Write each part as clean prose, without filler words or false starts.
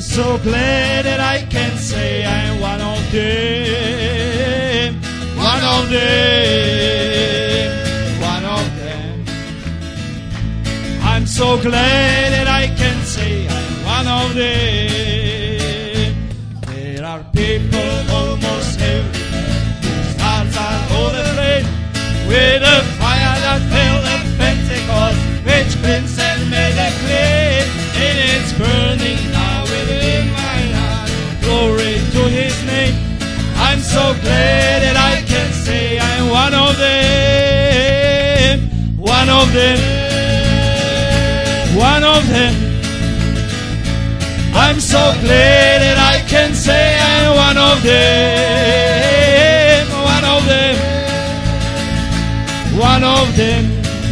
so glad that I can say I'm one of them. One of them. One of them. I'm so glad that I can say I'm one of them. There are people almost everywhere whose hearts are all aflame with the fire that fell at Pentecost, which cleansed and made a clean, and it's burning now within my heart. Glory to His name. I'm so glad that I can say I'm one of them. One of them. One of them. I'm so glad that I can say I'm one of them. One of them. One of them.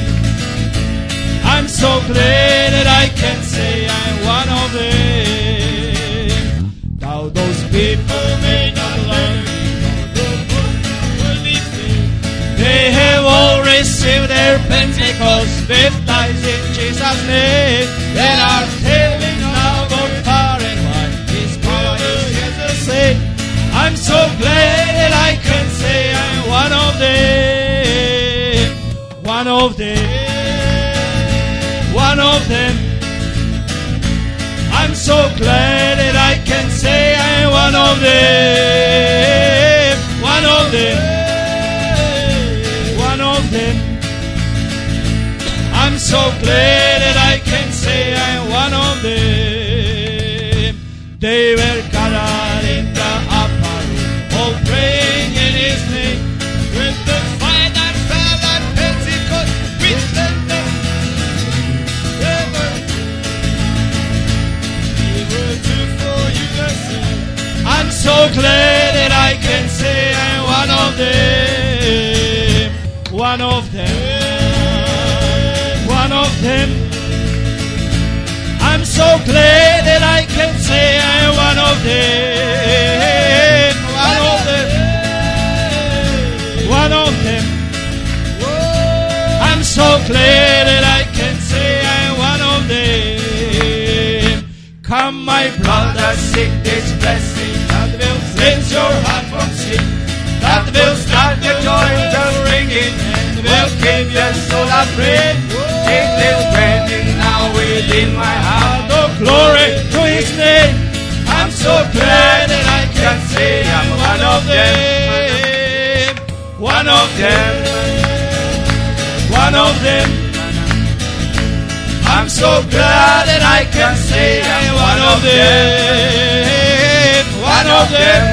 I'm so glad that I can say I'm one of them. Now those people may not learn they have all received their Pentecost, baptized in Jesus' name. They are telling now both far and wide, His power is here to save. I'm so glad that I can say I'm one of them. One of them. One of them. I'm so glad that I can say I'm one of them. One of them. One of them. I'm so glad that I can say I'm one of them. They were gathered in the upper room, all praying in His name, with the fire that fell at Pentecost, which led them. They were to for you the same. I'm so glad that I can say I'm one of them. One of them. One of them. I'm so glad that I can say I'm one of them. One of them. One of them. I'm so glad that I can say I'm one of them. Come, my brother, seek this blessing that will cleanse your heart from sin, that will start the joy bell ringing, and will keep your soul afraid. Take this branding now within my heart. Oh, glory to His name. I'm so glad that I can say I'm one of them. One of them. One of them. I'm so glad that I can say I'm one of them. One of them.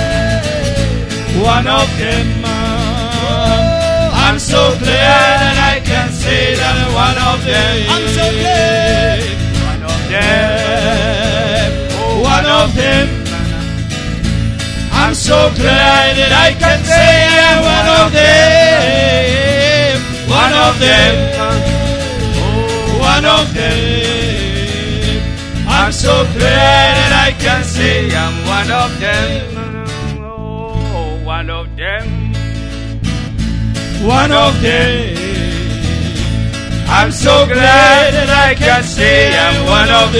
One of them. I'm so glad that I can say that I'm one of them. I'm so glad. One of them. One of them. I'm so glad that I can say I'm one of them. One of them. One of them. I'm so glad that I can say I'm one of them. Oh, one of them. One of them. I'm so glad that I can say I'm one of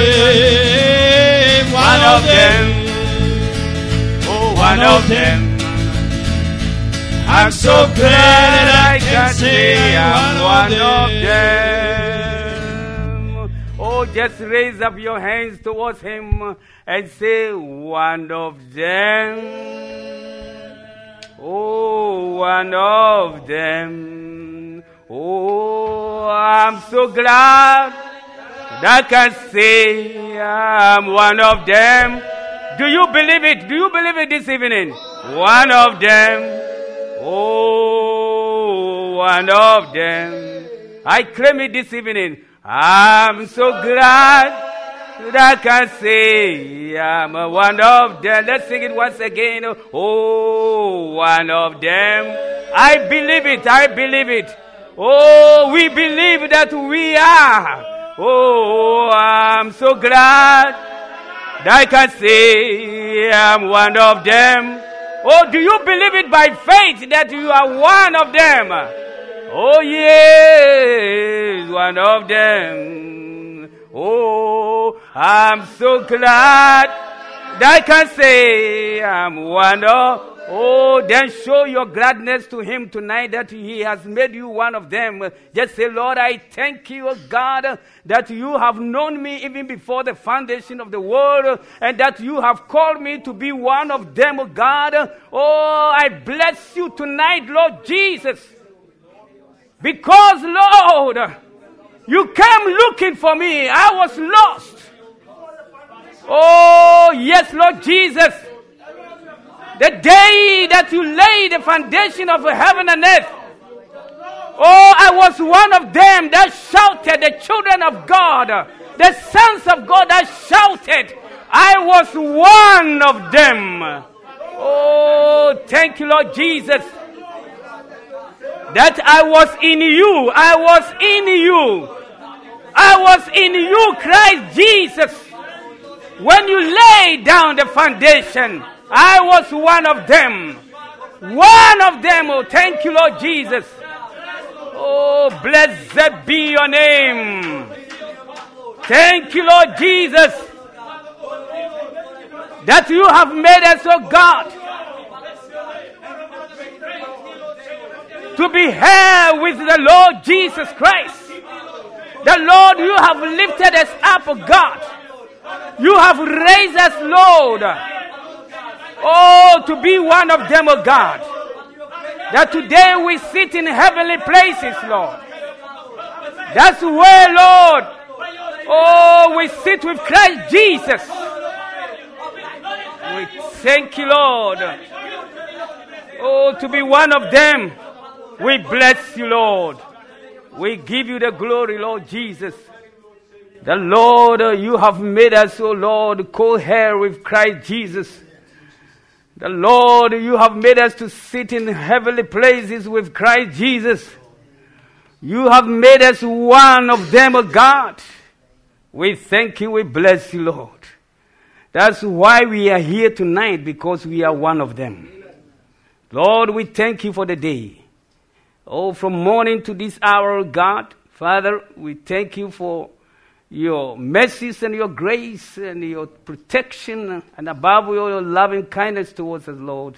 them. One of them. Oh, one of them. I'm so glad that I can say I'm one of them. Oh, just raise up your hands towards Him and say, one of them. Oh, one of them. Oh, I'm so glad that I can say I'm one of them. Do you believe it? Do you believe it this evening? One of them. Oh, one of them. I claim it this evening. I'm so glad that I can say I'm one of them. Let's sing it once again. Oh, one of them. I believe it. I believe it. Oh, we believe that we are. Oh, I'm so glad that I can say I'm one of them. Oh, do you believe it by faith that you are one of them? Oh, yes, one of them. Oh, I'm so glad that I can say I'm one of. Oh, then show your gladness to him tonight that he has made you one of them. Just say, Lord, I thank you, oh God, that you have known me even before the foundation of the world, and that you have called me to be one of them, oh God. Oh, I bless you tonight, Lord Jesus. Because, Lord, you came looking for me. I was lost. Oh, yes, Lord Jesus. The day that you laid the foundation of heaven and earth. Oh, I was one of them that shouted, the children of God, the sons of God that shouted. I was one of them. Oh, thank you, Lord Jesus. That I was in you. I was in you. I was in you, Christ Jesus. When you laid down the foundation, I was one of them. One of them. Oh, thank you, Lord Jesus. Oh, blessed be your name. Thank you, Lord Jesus, that you have made us, oh God, to be here with the Lord Jesus Christ. The Lord, you have lifted us up, oh God. You have raised us, Lord. Oh, to be one of them, oh God. That today we sit in heavenly places, Lord. That's where, Lord, oh, we sit with Christ Jesus. We thank you, Lord. Oh, to be one of them. We bless you, Lord. We give you the glory, Lord Jesus. The Lord, you have made us, oh Lord, co-heir with Christ Jesus. The Lord, you have made us to sit in heavenly places with Christ Jesus. You have made us one of them, oh God. We thank you, we bless you, Lord. That's why we are here tonight, because we are one of them. Lord, we thank you for the day. Oh, from morning to this hour, oh God, Father, we thank you for your mercies and your grace and your protection, and above all, your loving kindness towards us, Lord.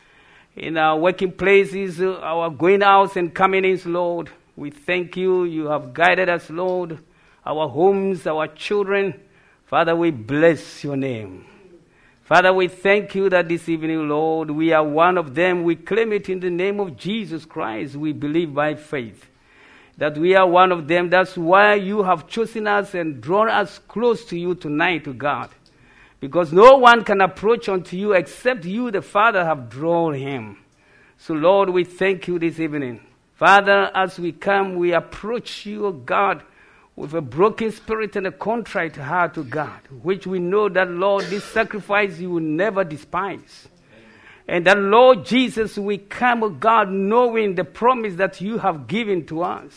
In our working places, our going outs and coming in, Lord, we thank you. You have guided us, Lord. Our homes, our children. Father, we bless your name. Father, we thank you that this evening, Lord, we are one of them. We claim it in the name of Jesus Christ. We believe by faith that we are one of them. That's why you have chosen us and drawn us close to you tonight, to God. Because no one can approach unto you except you, the Father, have drawn him. So, Lord, we thank you this evening. Father, as we come, we approach you, O God, with a broken spirit and a contrite heart, to God, which we know that, Lord, this sacrifice you will never despise. And that, Lord Jesus, we come, O God, knowing the promise that you have given to us,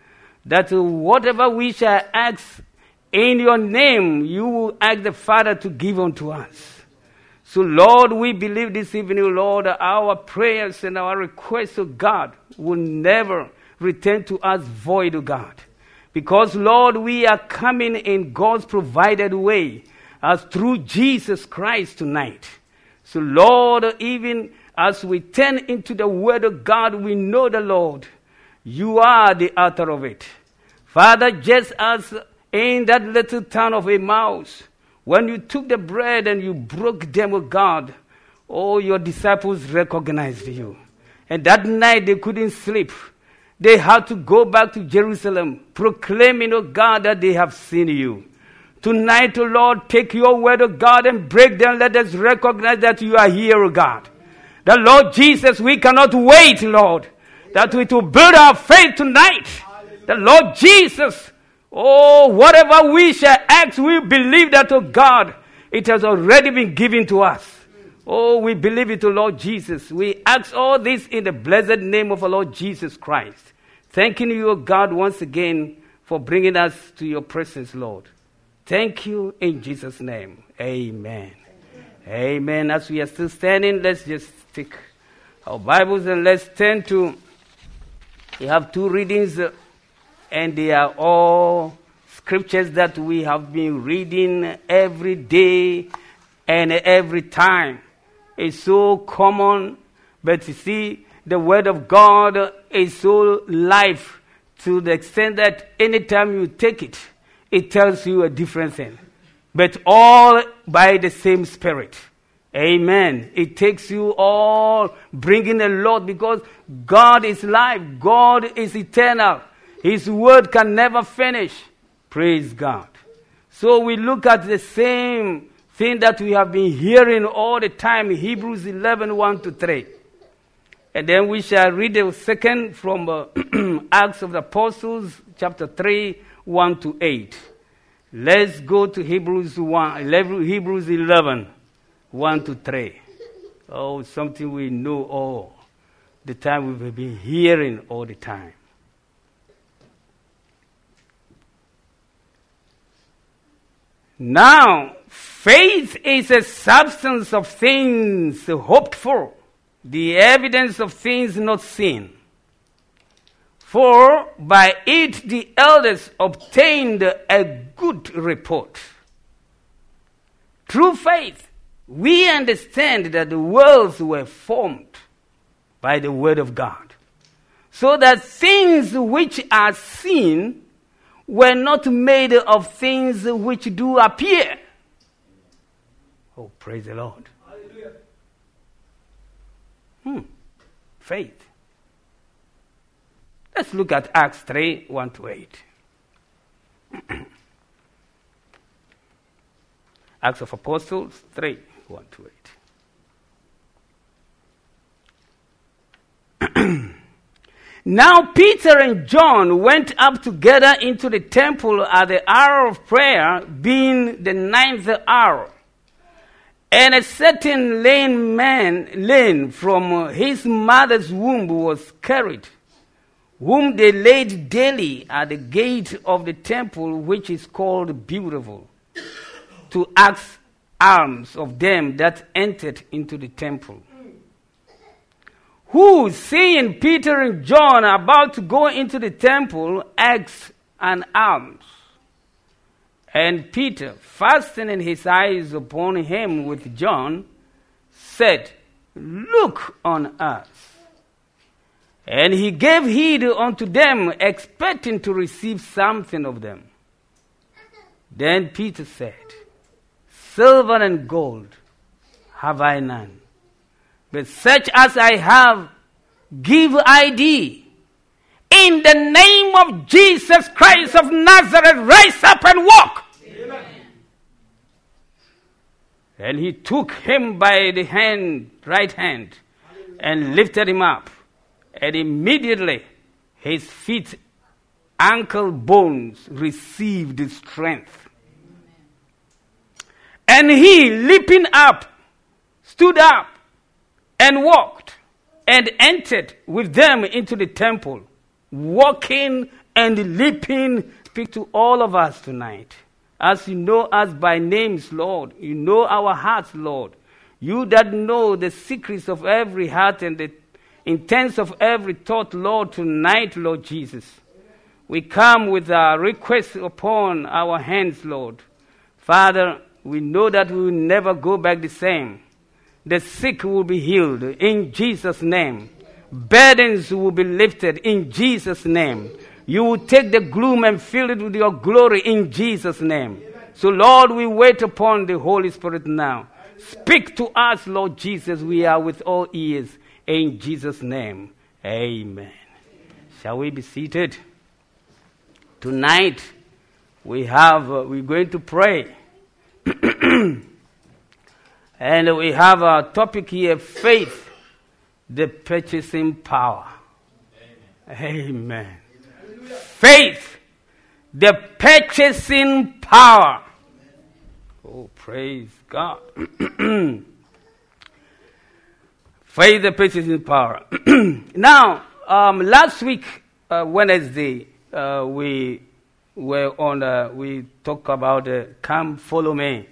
that whatever we shall ask in your name, you will ask the Father to give unto us. So, Lord, we believe this evening, Lord, our prayers and our requests, O God, will never return to us void, O God. Because, Lord, we are coming in God's provided way, as through Jesus Christ tonight. So, Lord, even as we turn into the Word of God, we know the Lord, you are the author of it. Father, just as in that little town of Emmaus, when you took the bread and you broke them, O God, oh, your disciples recognized you. And that night they couldn't sleep. They had to go back to Jerusalem, proclaiming, O God, that they have seen you. Tonight, O Lord, take your word, O God, and break them. Let us recognize that you are here, O God. The Lord Jesus, we cannot wait, Lord, that we to build our faith tonight. The Lord Jesus, oh, whatever we shall ask, we believe that, O God, it has already been given to us. Oh, we believe it, O Lord Jesus. We ask all this in the blessed name of our Lord Jesus Christ. Thanking you, O God, once again for bringing us to your presence, Lord. Thank you in Jesus' name. Amen. Amen. As we are still standing, let's just take our Bibles and let's turn to, we have two readings and they are all scriptures that we have been reading every day and every time. It's so common, but you see, the Word of God is so life to the extent that anytime you take it, it tells you a different thing. But all by the same Spirit. Amen. It takes you all bringing the Lord, because God is life. God is eternal. His Word can never finish. Praise God. So we look at the same thing that we have been hearing all the time, Hebrews 11, 1 to 3. And then we shall read the second from Acts of the Apostles, chapter 3, 1 to 8. Let's go to Hebrews 11, 1 to 3. Oh, something we know all the time, we've been hearing all the time. Now, faith is a substance of things hoped for, the evidence of things not seen. For by it the elders obtained a good report. Through faith, we understand that the worlds were formed by the word of God, so that things which are seen were not made of things which do appear. Oh, praise the Lord. Hallelujah. Faith. Let's look at Acts 3, 1 to 8. Acts of Apostles 3, 1 to 8. Now Peter and John went up together into the temple at the hour of prayer, being the 9th hour. And a certain lame from his mother's womb was carried, whom they laid daily at the gate of the temple, which is called Beautiful, to ask alms of them that entered into the temple. Who, seeing Peter and John about to go into the temple, asked an alms. And Peter, fastening his eyes upon him with John, said, Look on us. And he gave heed unto them, expecting to receive something of them. Then Peter said, Silver and gold have I none, but such as I have give I thee. In the name of Jesus Christ of Nazareth, rise up and walk. Amen. And he took him by the right hand, and lifted him up. And immediately his feet, ankle bones received strength. And he, leaping up, stood up and walked, and entered with them into the temple, walking and leaping. Speak to all of us tonight. As you know us by names, Lord, you know our hearts, Lord. You that know the secrets of every heart and the intents of every thought, Lord, tonight, Lord Jesus. We come with our request upon our hands, Lord. Father, we know that we will never go back the same. The sick will be healed in Jesus' name. Burdens will be lifted in Jesus' name. You will take the gloom and fill it with your glory in Jesus' name. So, Lord, we wait upon the Holy Spirit now. Speak to us, Lord Jesus. We are with all ears. In Jesus' name, amen. Shall we be seated? Tonight, we're going to pray. And we have a topic here, faith, the purchasing power. Amen. Amen. Faith, the purchasing power. Oh, praise God. Faith, the purchasing power. Now, last week, Wednesday, we talked about come follow me.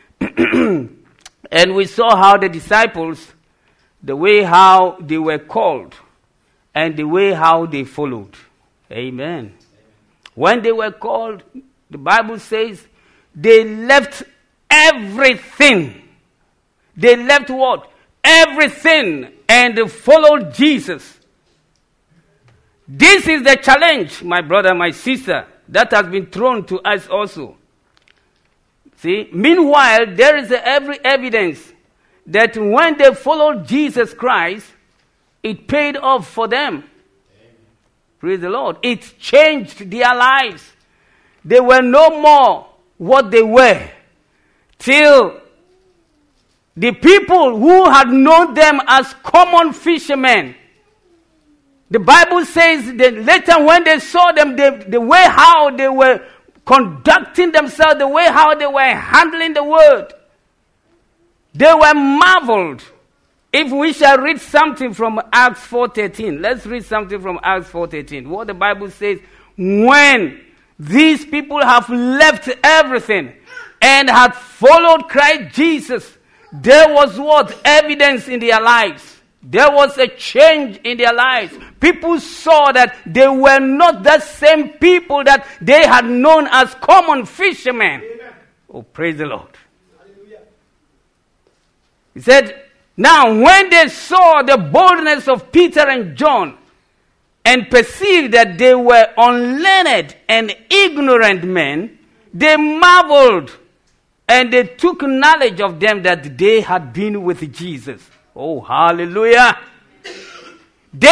And we saw how the disciples, the way how they were called, and the way how they followed. Amen. When they were called, The Bible says they left everything. They left what? Everything, and followed Jesus. This is the challenge, my brother, my sister, that has been thrown to us also. See, meanwhile, there is every evidence that when they followed Jesus Christ, it paid off for them. Amen. Praise the Lord. It changed their lives. They were no more what they were till the people who had known them as common fishermen. The Bible says that later when they saw them, the way how they were conducting themselves, the way how they were handling the word, they were marveled. If we shall read something from Acts 4:13, let's read something from Acts 4:13. What the Bible says, when these people have left everything and had followed Christ Jesus, there was what? Evidence in their lives. There was a change in their lives. People saw that they were not the same people that they had known as common fishermen. Amen. Oh, praise the Lord. Hallelujah. He said, now when they saw the boldness of Peter and John and perceived that they were unlearned and ignorant men, they marveled and they took knowledge of them that they had been with Jesus. Oh, hallelujah. They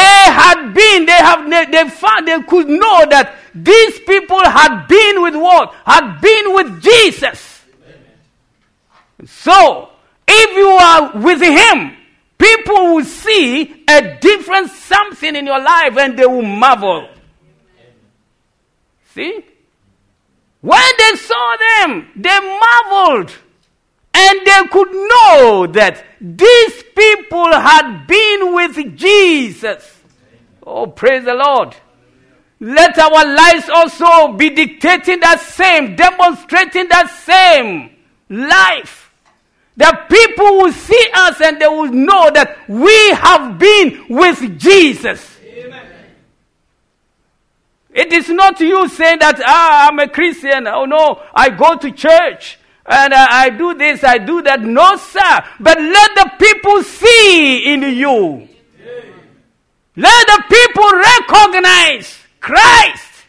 could know that these people had been with what? Had been with Jesus. Amen. So, if you are with him, people will see a different something in your life and they will marvel. Amen. See? When they saw them, they marveled. And they could know that these people had been with Jesus. Oh, praise the Lord. Let our lives also be dictating that same, demonstrating that same life. That people will see us and they will know that we have been with Jesus. Amen. It is not you saying that, I'm a Christian. Oh no, I go to church. And I do this, I do that. No, sir. But let the people see in you. Amen. Let the people recognize Christ.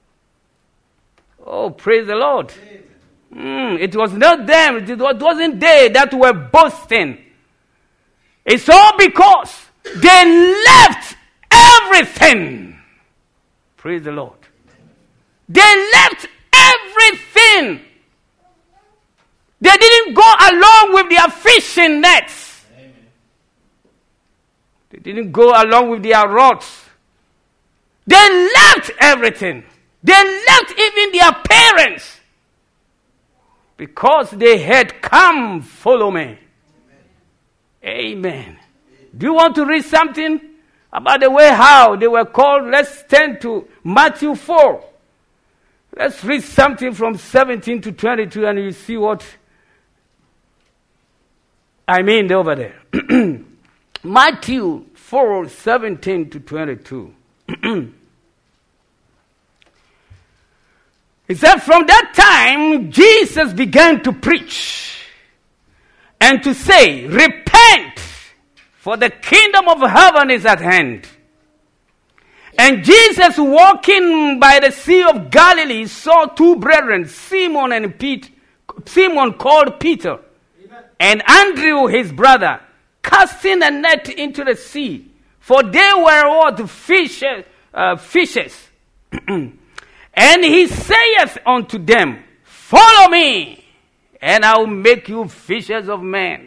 Oh, praise the Lord. It was not them. It wasn't they that were boasting. It's all because they left everything. Praise the Lord. They left everything. They didn't go along with their fishing nets. Amen. They didn't go along with their rods. They left everything. They left even their parents. Because they had come, follow me. Amen. Amen. Do you want to read something about the way how they were called? Let's turn to Matthew 4. Let's read something from 17 to 22 and you see what I mean over there. Matthew 4, 17 to 22. It said, from that time, Jesus began to preach and to say, repent, for the kingdom of heaven is at hand. And Jesus, walking by the Sea of Galilee, saw two brethren, Simon called Peter, and Andrew his brother, casting a net into the sea, for they were what? Fishes. And he saith unto them, follow me, and I will make you fishers of men.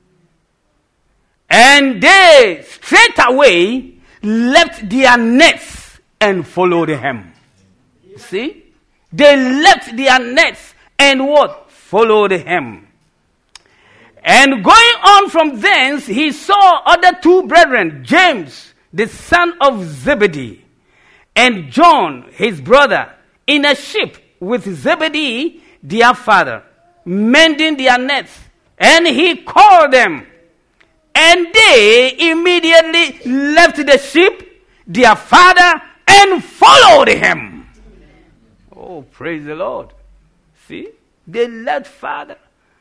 And they straightway left their nets and followed him. See? They left their nets and what? Followed him. And going on from thence, he saw other two brethren, James, the son of Zebedee, and John, his brother, in a ship with Zebedee, their father, mending their nets. And he called them. And they immediately left the ship, their father, and followed him. Oh, praise the Lord. See? They left father,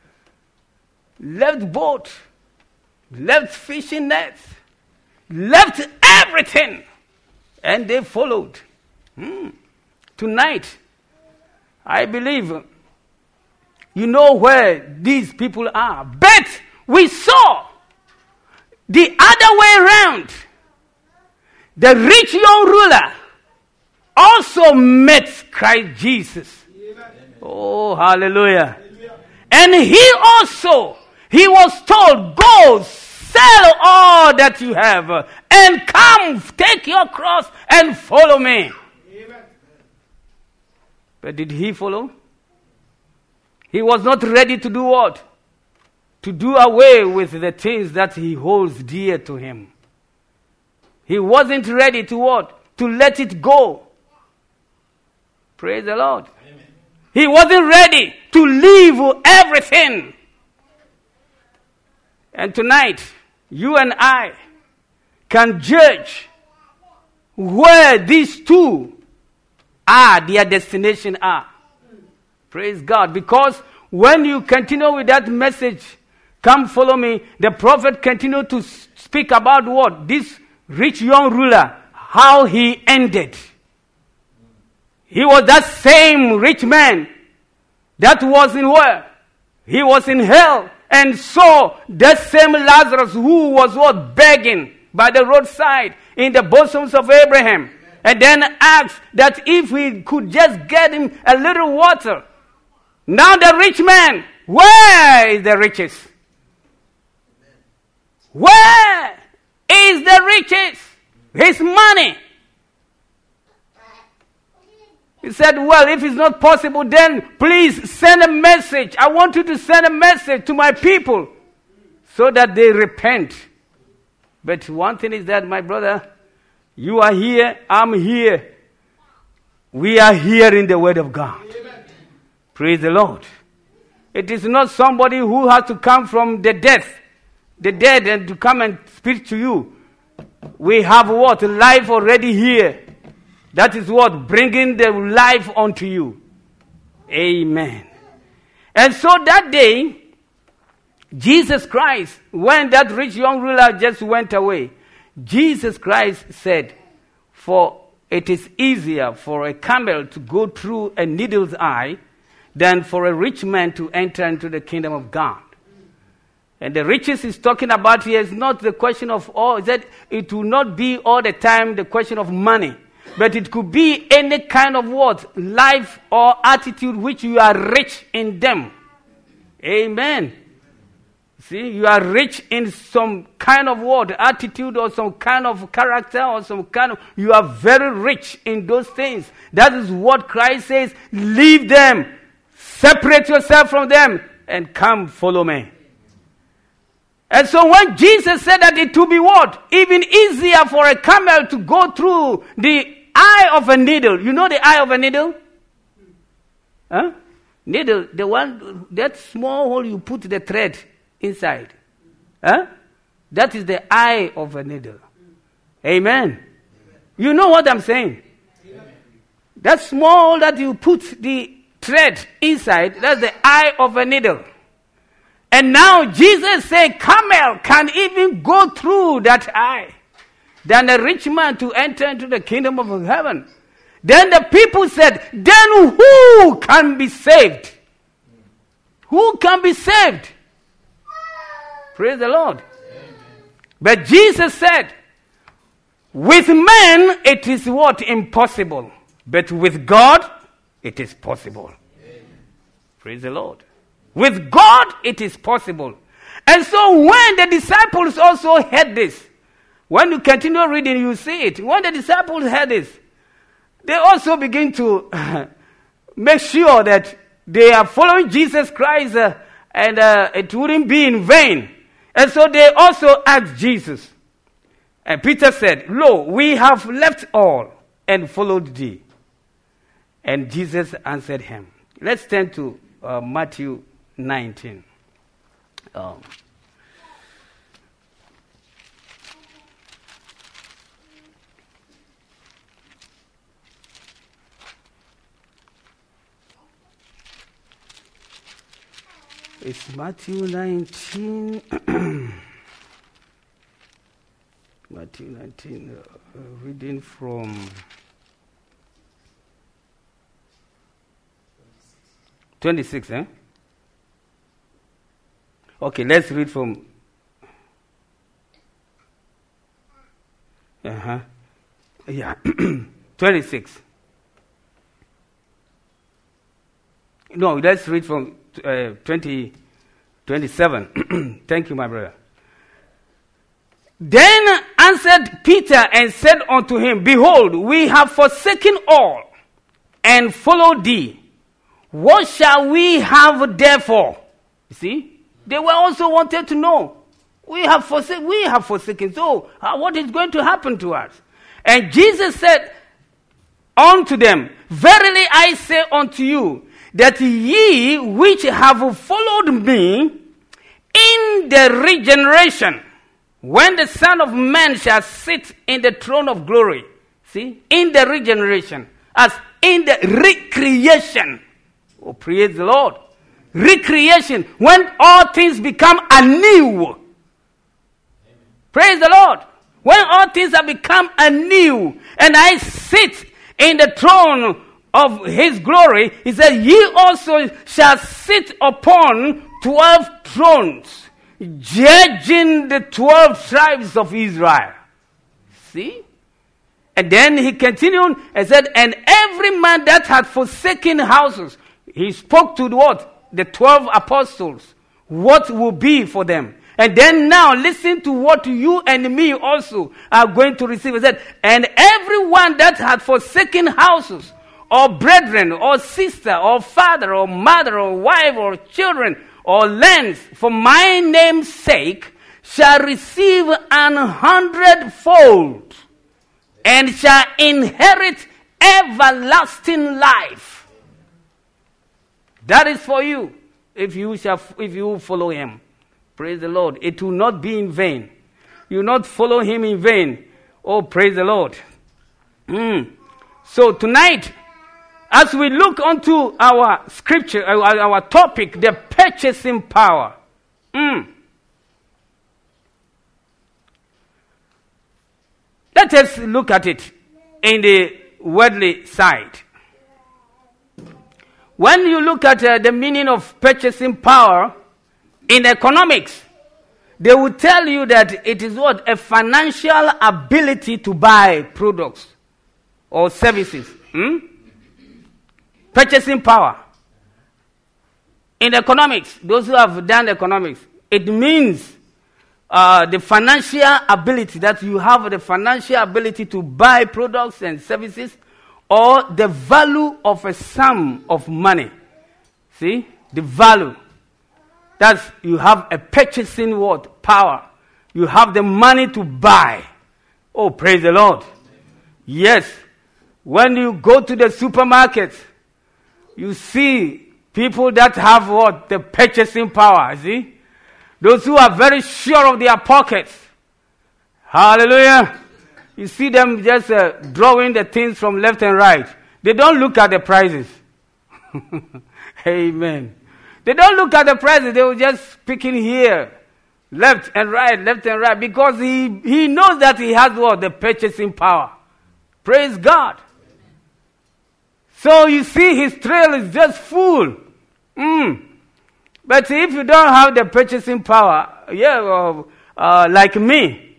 left boat, left fishing nets, left everything, and they followed. Tonight, I believe you know where these people are. But we saw the other way around. The rich young ruler also met Christ Jesus. Amen. Oh, hallelujah. Amen. And he was told, go sell all that you have and come, take your cross and follow me. Amen. But did he follow? He was not ready to do what? To do away with the things that he holds dear to him. He wasn't ready to what? To let it go. Praise the Lord. Amen. He wasn't ready to leave everything. And tonight, you and I can judge where these two are, their destination are. Praise God. Because when you continue with that message, come follow me, the prophet continued to speak about what? This rich young ruler, how he ended. He was that same rich man that was in where? He was in hell and saw that same Lazarus who was what? Begging by the roadside in the bosoms of Abraham. And then asked that if we could just get him a little water. Now the rich man, where is the riches? Where is the riches? His money. He said, well, if it's not possible, then please send a message. I want you to send a message to my people so that they repent. But one thing is that, my brother, you are here, I'm here. We are hearing the word of God. Amen. Praise the Lord. It is not somebody who has to come from the dead and to come and speak to you. We have what? Life already here. That is what? Bringing the life unto you. Amen. And so that day, Jesus Christ, when that rich young ruler just went away, Jesus Christ said, for it is easier for a camel to go through a needle's eye than for a rich man to enter into the kingdom of God. And the riches he's talking about here is not the question of all, that it will not be all the time the question of money. But it could be any kind of what? Life or attitude which you are rich in them. Amen. See, you are rich in some kind of what? Attitude or some kind of character or some kind of... You are very rich in those things. That is what Christ says. Leave them. Separate yourself from them and come follow me. And so when Jesus said that it would be what? Even easier for a camel to go through the eye of a needle. You know the eye of a needle? Huh? Needle, the one, that small hole you put the thread inside. Huh? That is the eye of a needle. Amen. You know what I'm saying? That small hole that you put the thread inside, that's the eye of a needle. And now Jesus said, camel can even go through that eye than a rich man to enter into the kingdom of heaven. Then the people said, then who can be saved? Who can be saved? Praise the Lord. Amen. But Jesus said, with men it is what? Impossible. But with God it is possible. Amen. Praise the Lord. With God it is possible. And so when the disciples also heard this, when you continue reading, you see it. When the disciples heard this, they also begin to make sure that they are following Jesus Christ and it wouldn't be in vain. And so they also asked Jesus. And Peter said, lo, we have left all and followed thee. And Jesus answered him. Let's turn to Matthew 19. It's Matthew 19. Matthew 19, reading from 26, eh? Okay, let's read from... Yeah, 26. No, let's read from 27. Thank you, my brother. Then answered Peter and said unto him, Behold, we have forsaken all and followed thee. What shall we have therefore? You see, they were also wanted to know. We have forsaken. So, what is going to happen to us? And Jesus said unto them, Verily I say unto you, that ye which have followed me in the regeneration, when the Son of Man shall sit in the throne of glory, see, in the regeneration, as in the recreation. Oh, praise the Lord. Recreation, when all things become anew. Amen. Praise the Lord. When all things have become anew, and I sit in the throne of his glory, he said, ye also shall sit upon 12 thrones, judging the 12 tribes of Israel. See? And then he continued and said, and every man that had forsaken houses, he spoke to what? The 12 apostles. What will be for them? And then now listen to what you and me also are going to receive. He said, and everyone that had forsaken houses, or brethren, or sister, or father, or mother, or wife, or children, or lands, for my name's sake, shall receive 100-fold, and shall inherit everlasting life. That is for you, if you follow him. Praise the Lord. It will not be in vain. You will not follow him in vain. Oh, praise the Lord. So tonight, as we look onto our scripture, our topic, the purchasing power. Let us look at it in the worldly side. When you look at the meaning of purchasing power in economics, they will tell you that it is what? A financial ability to buy products or services. Purchasing power. In economics, those who have done economics, it means the financial ability, that you have the financial ability to buy products and services, or the value of a sum of money. See? The value. That's, you have a purchasing what? Power. You have the money to buy. Oh, praise the Lord. Yes. When you go to the supermarket, you see people that have what? The purchasing power. See? Those who are very sure of their pockets. Hallelujah. You see them just drawing the things from left and right. They don't look at the prices. Amen. They don't look at the prices. They will just pick in here. Left and right, because he knows that he has what? The purchasing power. Praise God. So you see his trail is just full. But if you don't have the purchasing power, like me,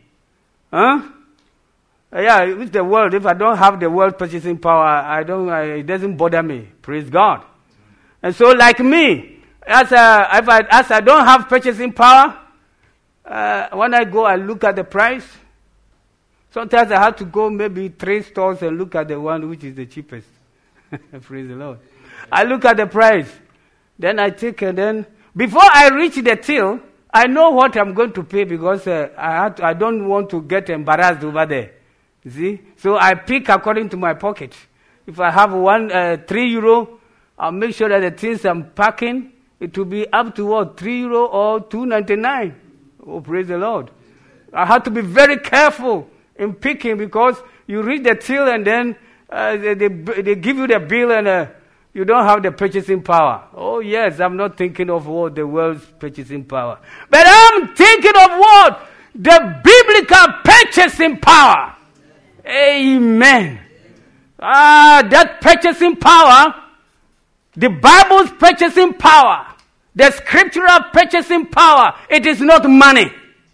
with the world, if I don't have the world purchasing power, it doesn't bother me. Praise God. And so like me, as I don't have purchasing power, when I go, I look at the price. Sometimes I have to go maybe 3 stores and look at the one which is the cheapest. Praise the Lord. I look at the price. Then I take, and then before I reach the till, I know what I'm going to pay, because I don't want to get embarrassed over there. You see? So I pick according to my pocket. If I have 3 euro, I'll make sure that the things I'm packing, it will be up to what? 3 euro or 2.99. Oh, praise the Lord. I have to be very careful in picking, because you reach the till and then they give you the bill, and You don't have the purchasing power. Oh yes, I'm not thinking of what the world's purchasing power. But I'm thinking of what? The biblical purchasing power. Amen. That purchasing power, the Bible's purchasing power, the scriptural purchasing power, it is not money.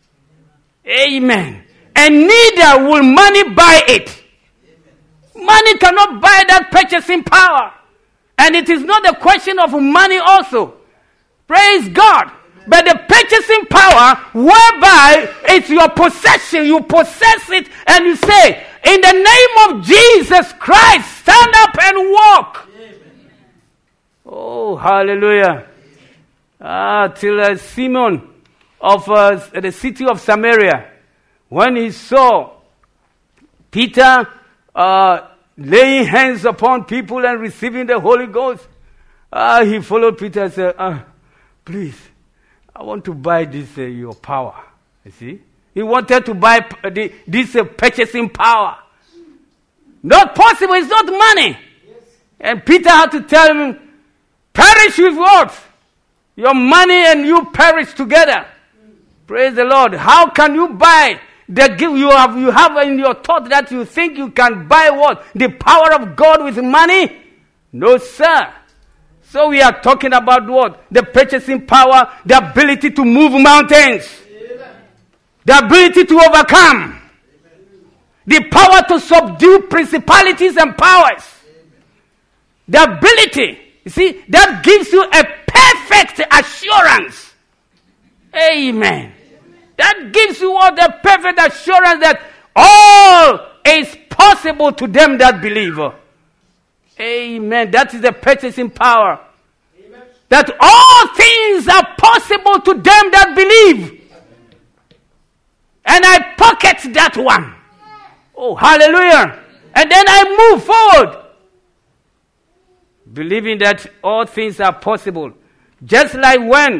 Amen. And neither will money buy it. Money cannot buy that purchasing power. And it is not a question of money also. Praise God. But the purchasing power whereby it's your possession, you possess it and you say, in the name of Jesus Christ, stand up and walk. Amen. Oh, hallelujah. Till Simon of the city of Samaria, when he saw Peter laying hands upon people and receiving the Holy Ghost, he followed Peter and said, please, I want to buy this, your power. You see? He wanted to buy this purchasing power. Not possible, it's not money. Yes. And Peter had to tell him, perish with what? Your money and you perish together. Praise the Lord. How can you buy the gift you have in your thought that you think you can buy what? The power of God with money? No, sir. So we are talking about what? The purchasing power, the ability to move mountains, the ability to overcome, the power to subdue principalities and powers, the ability, you see, that gives you a perfect assurance. Amen. That gives you all the perfect assurance that all is possible to them that believe. Amen. That is the purchasing power. Amen. That all things are possible to them that believe. And I pocket that one. Oh, hallelujah. And then I move forward. Believing that all things are possible. Just like when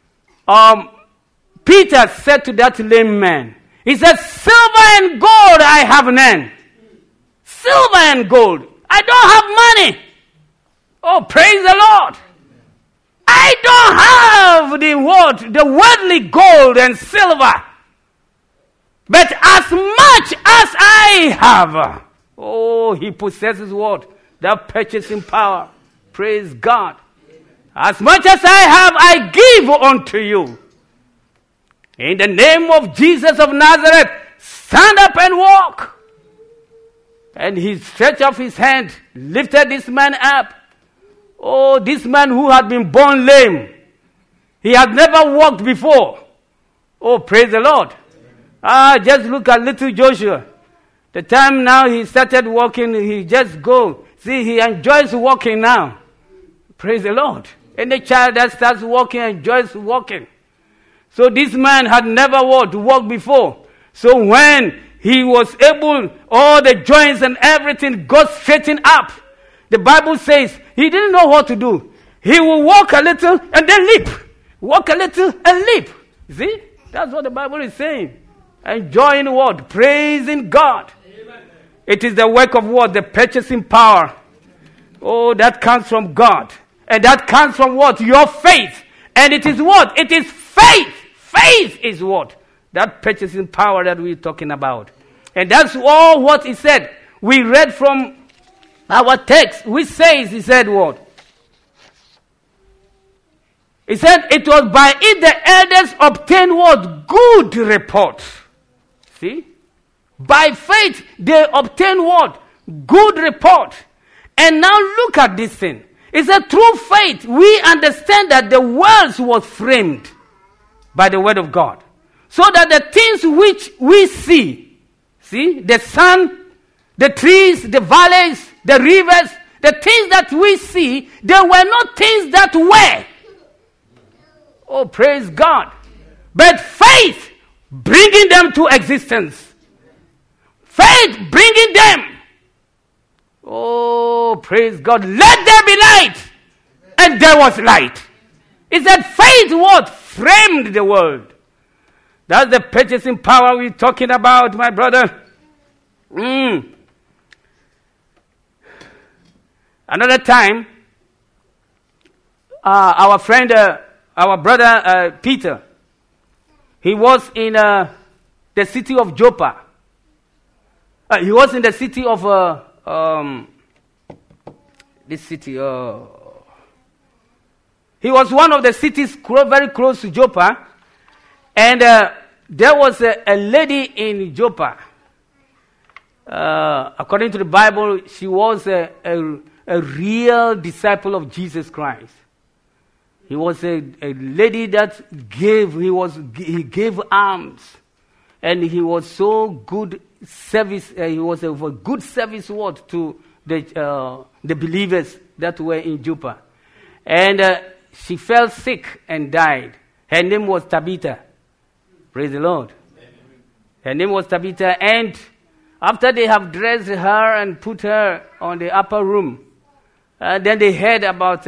Peter said to that lame man, he said, silver and gold I have none. Silver and gold. I don't have money. Oh, praise the Lord. I don't have the worldly gold and silver. But as much as I have, oh, he possesses what? That purchasing power. Praise God. As much as I have, I give unto you. In the name of Jesus of Nazareth, stand up and walk. And he stretched out his hand, lifted this man up. Oh, this man who had been born lame. He had never walked before. Oh, praise the Lord. Just look at little Joshua. The time now he started walking, he just go. See, he enjoys walking now. Praise the Lord. Any child that starts walking enjoys walking. So this man had never walked before. So when he was able, all the joints and everything got straightened up. The Bible says he didn't know what to do. He will walk a little and then leap. Walk a little and leap. See? That's what the Bible is saying. Enjoying what? Praising God. Amen. It is the work of what? The purchasing power. Oh, that comes from God. And that comes from what? Your faith. And it is what? It is faith. Faith is what? That purchasing power that we're talking about. And that's all what he said. We read from our text, which says, he said what? He said, it was by it the elders obtained what? Good report. See? By faith, they obtained what? Good report. And now look at this thing. It said, through faith, we understand that the world was framed by the word of God. So that the things which we see, the sun, the trees, the valleys, the rivers, the things that we see, they were not things that were. Oh, praise God. But faith bringing them to existence. Faith bringing them. Oh, praise God. Let there be light. And there was light. It said faith what? Framed the world. That's the purchasing power we're talking about, my brother. Another time, our friend, our brother Peter. He was in the city of Joppa. He was in the city of this city. He was one of the cities very close to Joppa, and there was a lady in Joppa. According to the Bible, she was a real disciple of Jesus Christ. He was a lady that he gave alms, and he was so good service. He was a good service word to the believers that were in Joppa. And she fell sick and died. Her name was Tabitha. Praise the Lord. Her name was Tabitha, and after they have dressed her and put her on the upper room, then they heard about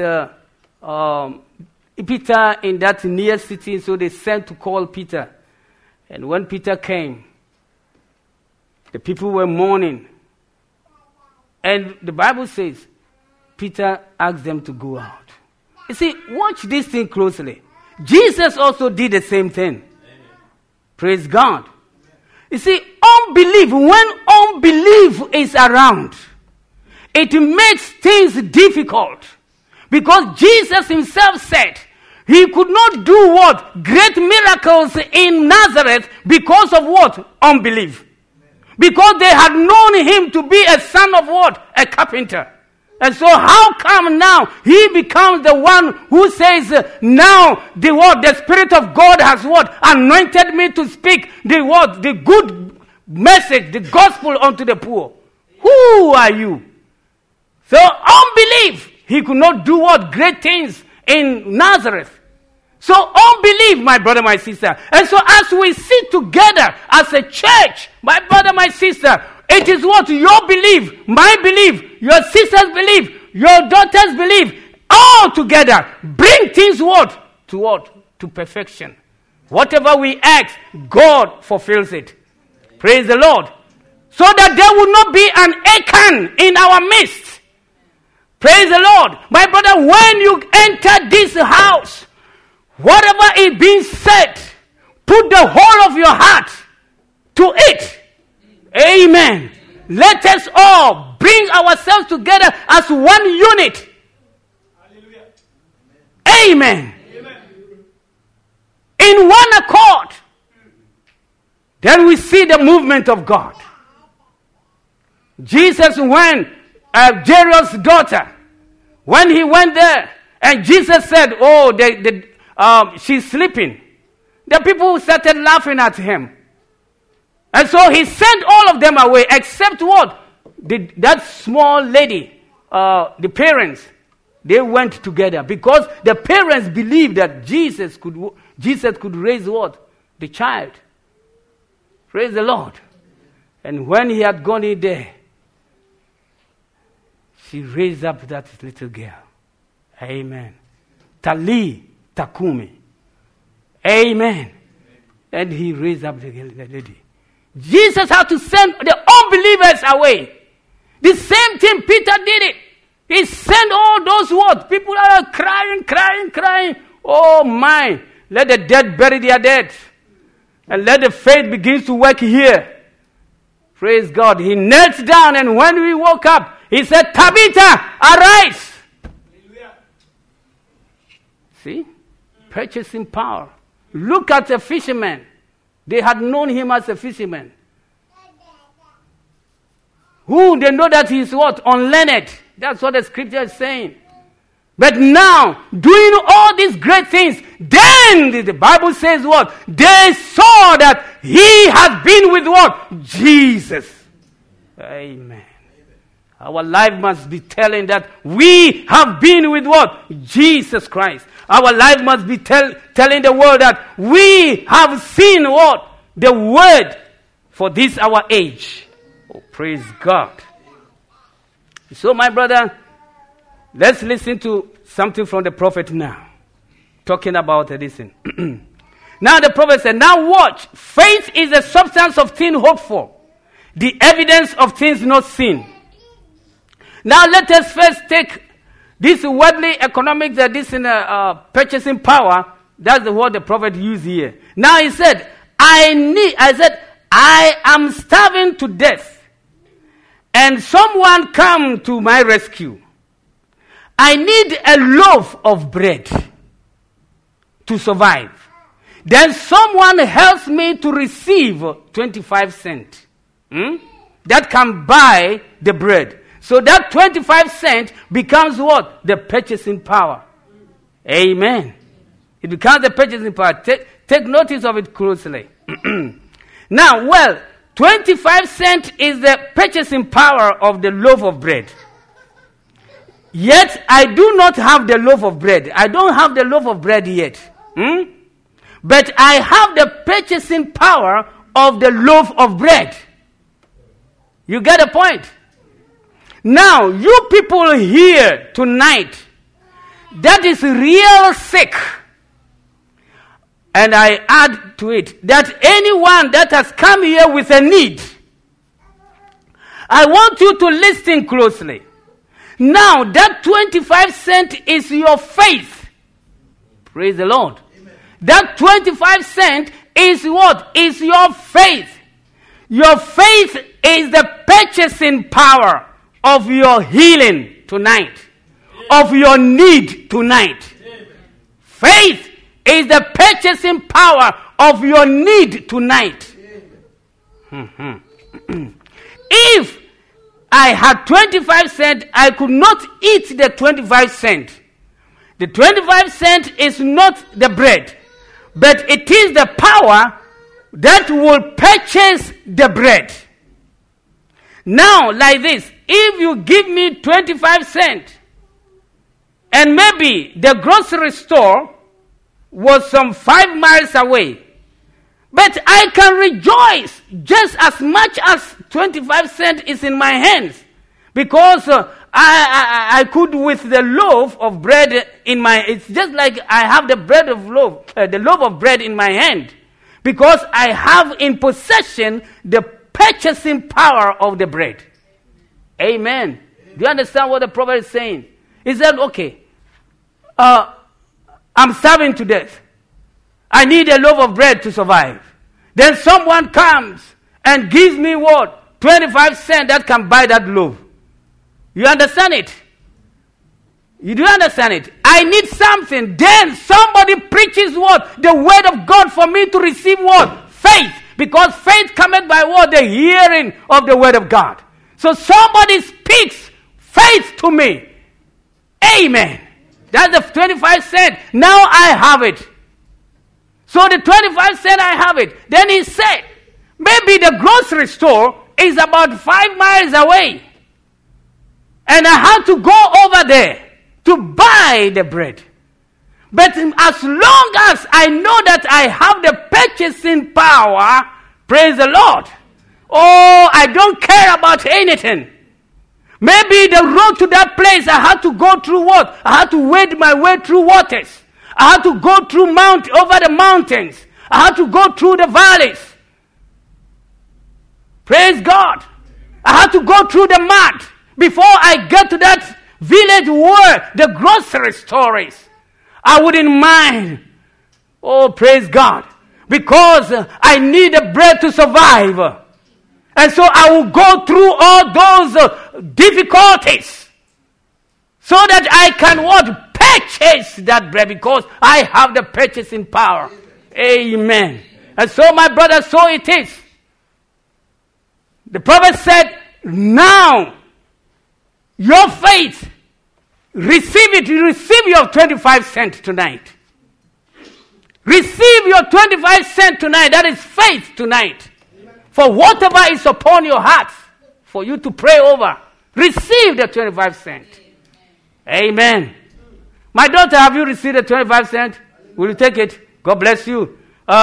Peter in that near city, so they sent to call Peter. And when Peter came, the people were mourning. And the Bible says, Peter asked them to go out. You see, watch this thing closely. Jesus also did the same thing. Amen. Praise God. Amen. You see, when unbelief is around, it makes things difficult. Because Jesus himself said, he could not do what? Great miracles in Nazareth because of what? Unbelief. Because they had known him to be a son of what? A carpenter. And so how come now he becomes the one who says, now the word, the Spirit of God has what? Anointed me to speak the word, the good message, the gospel unto the poor. Who are you? So unbelief, he could not do what? Great things in Nazareth. So unbelief, my brother, my sister. And so as we sit together as a church, my brother, my sister, it is what? Your belief, my belief, your sister's belief, your daughter's belief, all together bring things what? To what? To perfection. Whatever we ask, God fulfills it. Praise the Lord. So that there will not be an Achan in our midst. Praise the Lord. My brother, when you enter this house, whatever is being said, put the whole of your heart to it. Amen. Let us all bring ourselves together as one unit. Hallelujah. Amen. Amen. In one accord. Then we see the movement of God. Jesus, when Jairus' daughter, when he went there, and Jesus said, she's sleeping. The people started laughing at him. And so he sent all of them away, except what? That small lady, the parents, they went together. Because the parents believed that Jesus could raise what? The child. Praise the Lord. And when he had gone in there, she raised up that little girl. Amen. Tali Takumi. Amen. And he raised up the lady. Jesus had to send the unbelievers away. The same thing Peter did it. He sent all those words. People are crying. Oh my. Let the dead bury their dead. And let the faith begin to work here. Praise God. He knelt down, and when we woke up, he said, Tabitha, arise. See? Purchasing power. Look at the fishermen. They had known him as a fisherman. Who they know that he is what? Unlearned. That's what the scripture is saying. But now, doing all these great things, then the Bible says what? They saw that he has been with what? Jesus. Amen. Our life must be telling that we have been with what? Jesus Christ. Our life must be telling the world that we have seen what? The word for this our age. Oh, praise God. So, my brother, let's listen to something from the prophet now. Talking about this thing. Now the prophet said, now watch. Faith is the substance of things hoped for, the evidence of things not seen. Now let us first take This worldly economics, this purchasing power, that's what the prophet used here. Now he said, I am starving to death, and someone come to my rescue. I need a loaf of bread to survive. Then someone helps me to receive 25 cents. That can buy the bread. So that 25 cents becomes what? The purchasing power. Amen. It becomes the purchasing power. Take notice of it closely. Now, 25 cents is the purchasing power of the loaf of bread. Yet, I do not have the loaf of bread. I don't have the loaf of bread yet. But I have the purchasing power of the loaf of bread. You get the point? Now, you people here tonight, that is real sick. And I add to it that anyone that has come here with a need, I want you to listen closely. Now, that 25 cents is your faith. Praise the Lord. Amen. That 25 cents is what? Is your faith. Your faith is the purchasing power of your healing tonight, of your need tonight. Faith is the purchasing power of your need tonight. If I had 25 cents, I could not eat the 25 cents. The 25 cents is not the bread, but it is the power that will purchase the bread. Now, like this, if you give me 25 cents, and maybe the grocery store was some 5 miles away, but I can rejoice just as much as 25 cents is in my hands, because I could, with the loaf of bread in my, it's just like I have the loaf of bread in my hand, because I have in possession the purchasing power of the bread. Amen. Do you understand what the prophet is saying? He said, okay, I'm starving to death. I need a loaf of bread to survive. Then someone comes and gives me what? 25 cents that can buy that loaf. You understand it? You do understand it? I need something. Then somebody preaches what? The word of God for me to receive what? Faith. Because faith cometh by what? The hearing of the word of God. So somebody speaks faith to me. Amen. That's the 25 cents. Now I have it. So the 25 cents, I have it. Then he said, maybe the grocery store is about 5 miles away. And I have to go over there to buy the bread. But as long as I know that I have the purchasing power, praise the Lord. Oh, I don't care about anything. Maybe the road to that place, I had to go through what? I had to wade my way through waters. I had to go through over the mountains. I had to go through the valleys. Praise God. I had to go through the mud before I get to that village where the grocery store is. I wouldn't mind. Oh, praise God. Because I need the bread to survive. And so I will go through all those difficulties so that I can what? Purchase that bread, because I have the purchasing power. Amen. And so, my brother, so it is. The prophet said, now your faith, receive it. You receive your 25 cents tonight. Receive your 25 cents tonight. That is faith tonight. For whatever is upon your heart, for you to pray over, receive the 25 cents. Amen. My daughter, have you received the 25 cents? Will you take it? God bless you.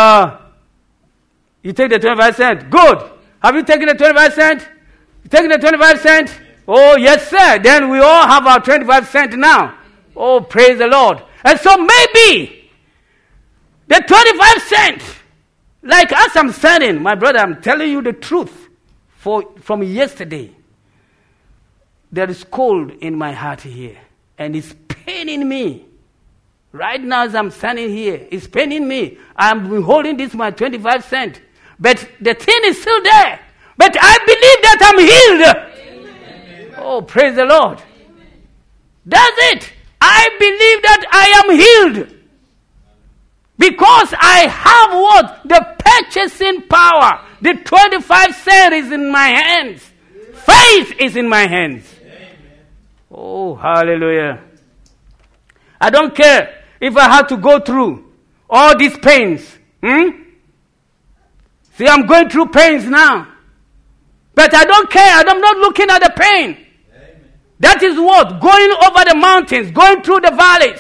You take the 25 cents. Good. Have you taken the 25 cents? You taken the 25 cents? Oh, yes, sir. Then we all have our 25 cents now. Oh, praise the Lord. And so maybe the 25 cents, like as I'm standing, my brother, I'm telling you the truth. From yesterday, there is cold in my heart here. And it's paining me. Right now as I'm standing here, it's paining me. I'm holding this my 25 cents. But the thing is still there. But I believe that I'm healed. Amen. Oh, praise the Lord. Amen. That's it. I believe that I am healed. Because I have what? The purchasing power. The 25 cents is in my hands. Faith is in my hands. Amen. Oh, hallelujah. I don't care if I have to go through all these pains. See, I'm going through pains now. But I don't care. I'm not looking at the pain. Amen. That is what? Going over the mountains, going through the valleys.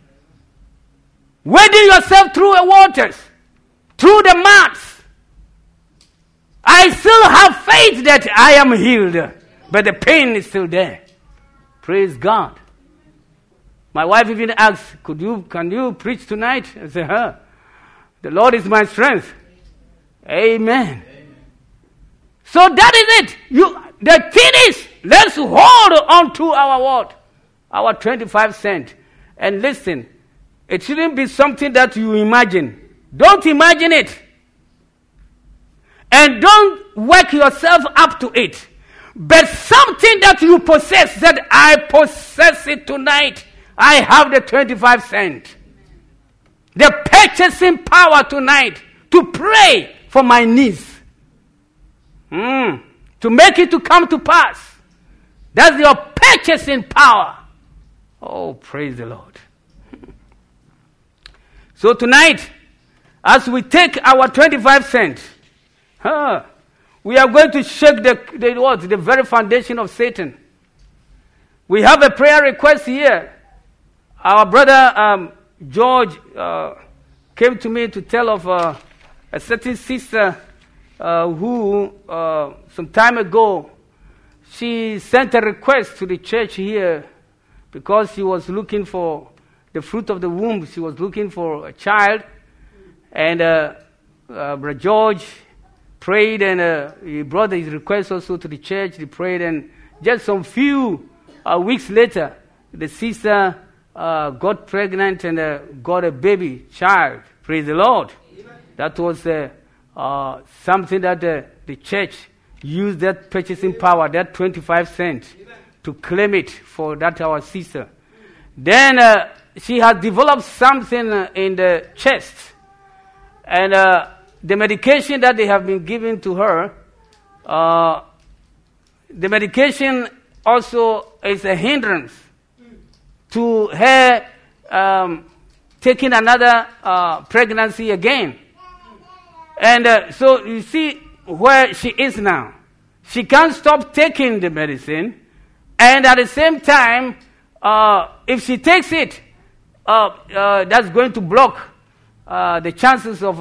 Wading yourself through the waters, through the mats. I still have faith that I am healed. But the pain is still there. Praise God. My wife even asked, can you preach tonight? I said, the Lord is my strength. Amen. So that is it. The thing is, let's hold on to our what? Our 25 cents. And listen, it shouldn't be something that you imagine. Don't imagine it. And don't work yourself up to it. But something that you possess, that I possess it tonight. I have the 25 cents. The purchasing power tonight to pray for my needs. To make it to come to pass. That's your purchasing power. Oh, praise the Lord. So tonight, as we take our 25 cents, we are going to shake the very foundation of Satan. We have a prayer request here. Our brother George came to me to tell of a certain sister who some time ago, she sent a request to the church here because she was looking for the fruit of the womb. She was looking for a child. And Brother George prayed, and he brought his request also to the church. He prayed, and just some few weeks later, the sister got pregnant and got a baby child. Praise the Lord. Amen. That was something that the church used, that purchasing power, that 25 cents, to claim it for that our sister. Then she has developed something in the chest. And the medication that they have been giving to her, the medication also is a hindrance to her taking another pregnancy again. And so you see where she is now. She can't stop taking the medicine. And at the same time, if she takes it, that's going to block the chances of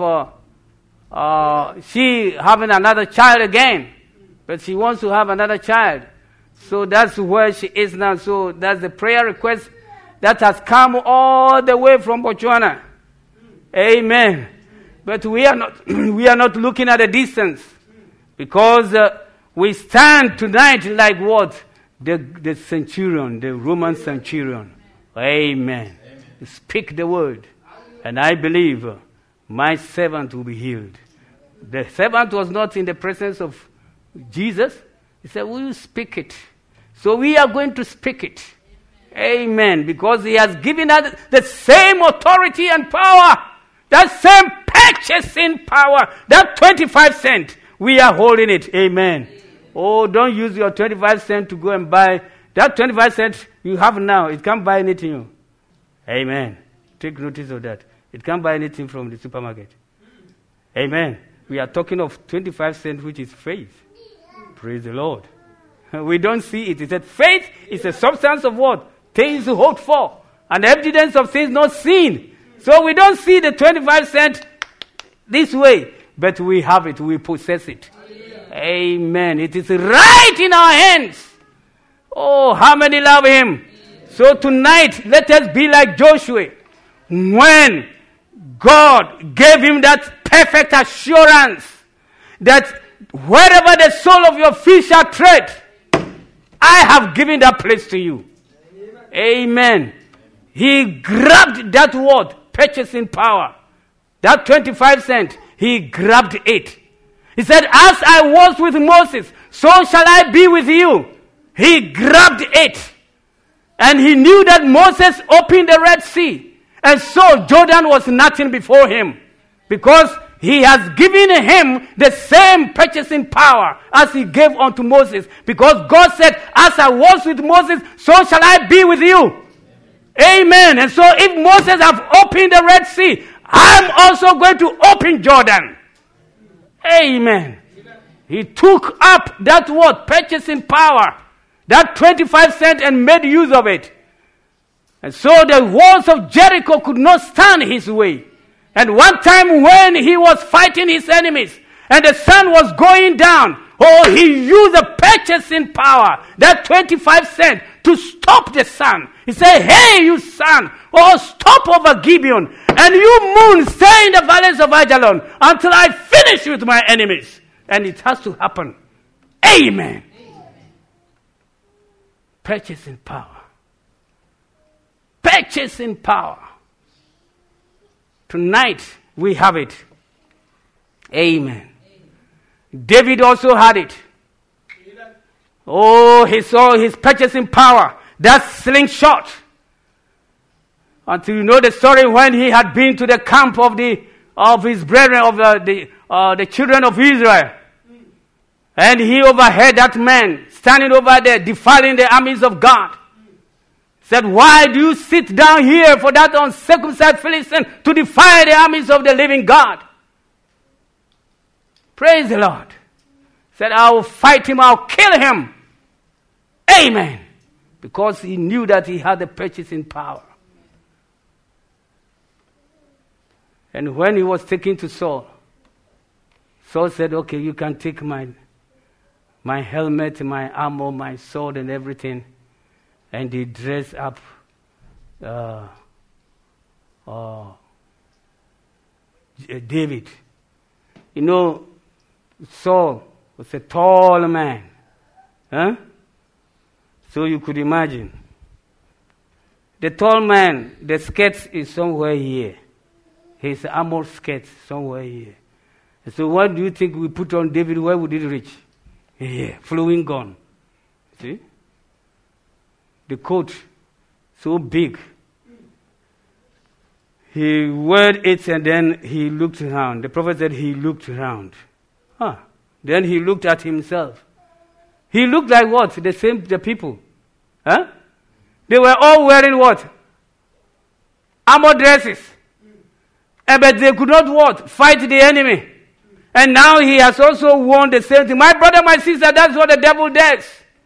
she having another child again. But she wants to have another child. So that's where she is now. So that's the prayer request that has come all the way from Botswana. Amen. But we are not looking at a distance, because we stand tonight like what? The centurion, the Roman centurion. Amen. Speak the word, and I believe my servant will be healed. The servant was not in the presence of Jesus. He said, will you speak it? So we are going to speak it. Amen. Because he has given us the same authority and power. That same purchasing power. That 25 cents. We are holding it. Amen. Oh, don't use your 25 cents to go and buy. That 25 cents you have now, it can't buy anything. Amen. Take notice of that. It can't buy anything from the supermarket. Amen. We are talking of 25 cents, which is faith. Praise the Lord. We don't see it. It said faith is a substance of what? Things to hope for. And the evidence of things not seen. So we don't see the 25 cents this way. But we have it. We possess it. Amen. It is right in our hands. Oh, how many love him? So tonight, let us be like Joshua. When God gave him that perfect assurance that wherever the sole of your feet shall tread, I have given that place to you. Amen. He grabbed that word, purchasing power. That 25 cents, he grabbed it. He said, as I was with Moses, so shall I be with you. He grabbed it. And he knew that Moses opened the Red Sea. And so Jordan was nothing before him. Because he has given him the same purchasing power as he gave unto Moses. Because God said, as I was with Moses, so shall I be with you. Amen. And so if Moses have opened the Red Sea, I'm also going to open Jordan. Amen. He took up that word, purchasing power, that 25 cents, and made use of it. And so the walls of Jericho could not stand his way. And one time when he was fighting his enemies and the sun was going down, he used the purchasing power, that 25 cents, to stop the sun. He said, hey, you sun, stop over Gibeon, and you moon, stay in the valleys of Ajalon until I finish with my enemies. And it has to happen. Amen. Purchasing power. Purchasing power. Tonight we have it. Amen. David also had it. He saw his purchasing power. That slingshot. Until you know the story when he had been to the camp of his brethren, of the children of Israel. And he overheard that man standing over there defiling the armies of God. Said, why do you sit down here for that uncircumcised Philistine to defy the armies of the living God? Praise the Lord. Said, I will fight him, I'll kill him. Amen. Because he knew that he had the purchasing power. And when he was taken to Saul, Saul said, okay, you can take my helmet, my armor, my sword and everything. And he dressed up David. You know, Saul was a tall man. Huh? So you could imagine. The tall man, the skirt is somewhere here. His armor skirt somewhere here. And so what do you think we put on David? Where would it reach? Here, flowing gun. See? The coat, so big. He wore it and then he looked around. The prophet said he looked around. Then he looked at himself. He looked like what? The people. Huh? They were all wearing what? Armor dresses. But they could not what? Fight the enemy. And now he has also worn the same thing. My brother, my sister, that's what the devil does.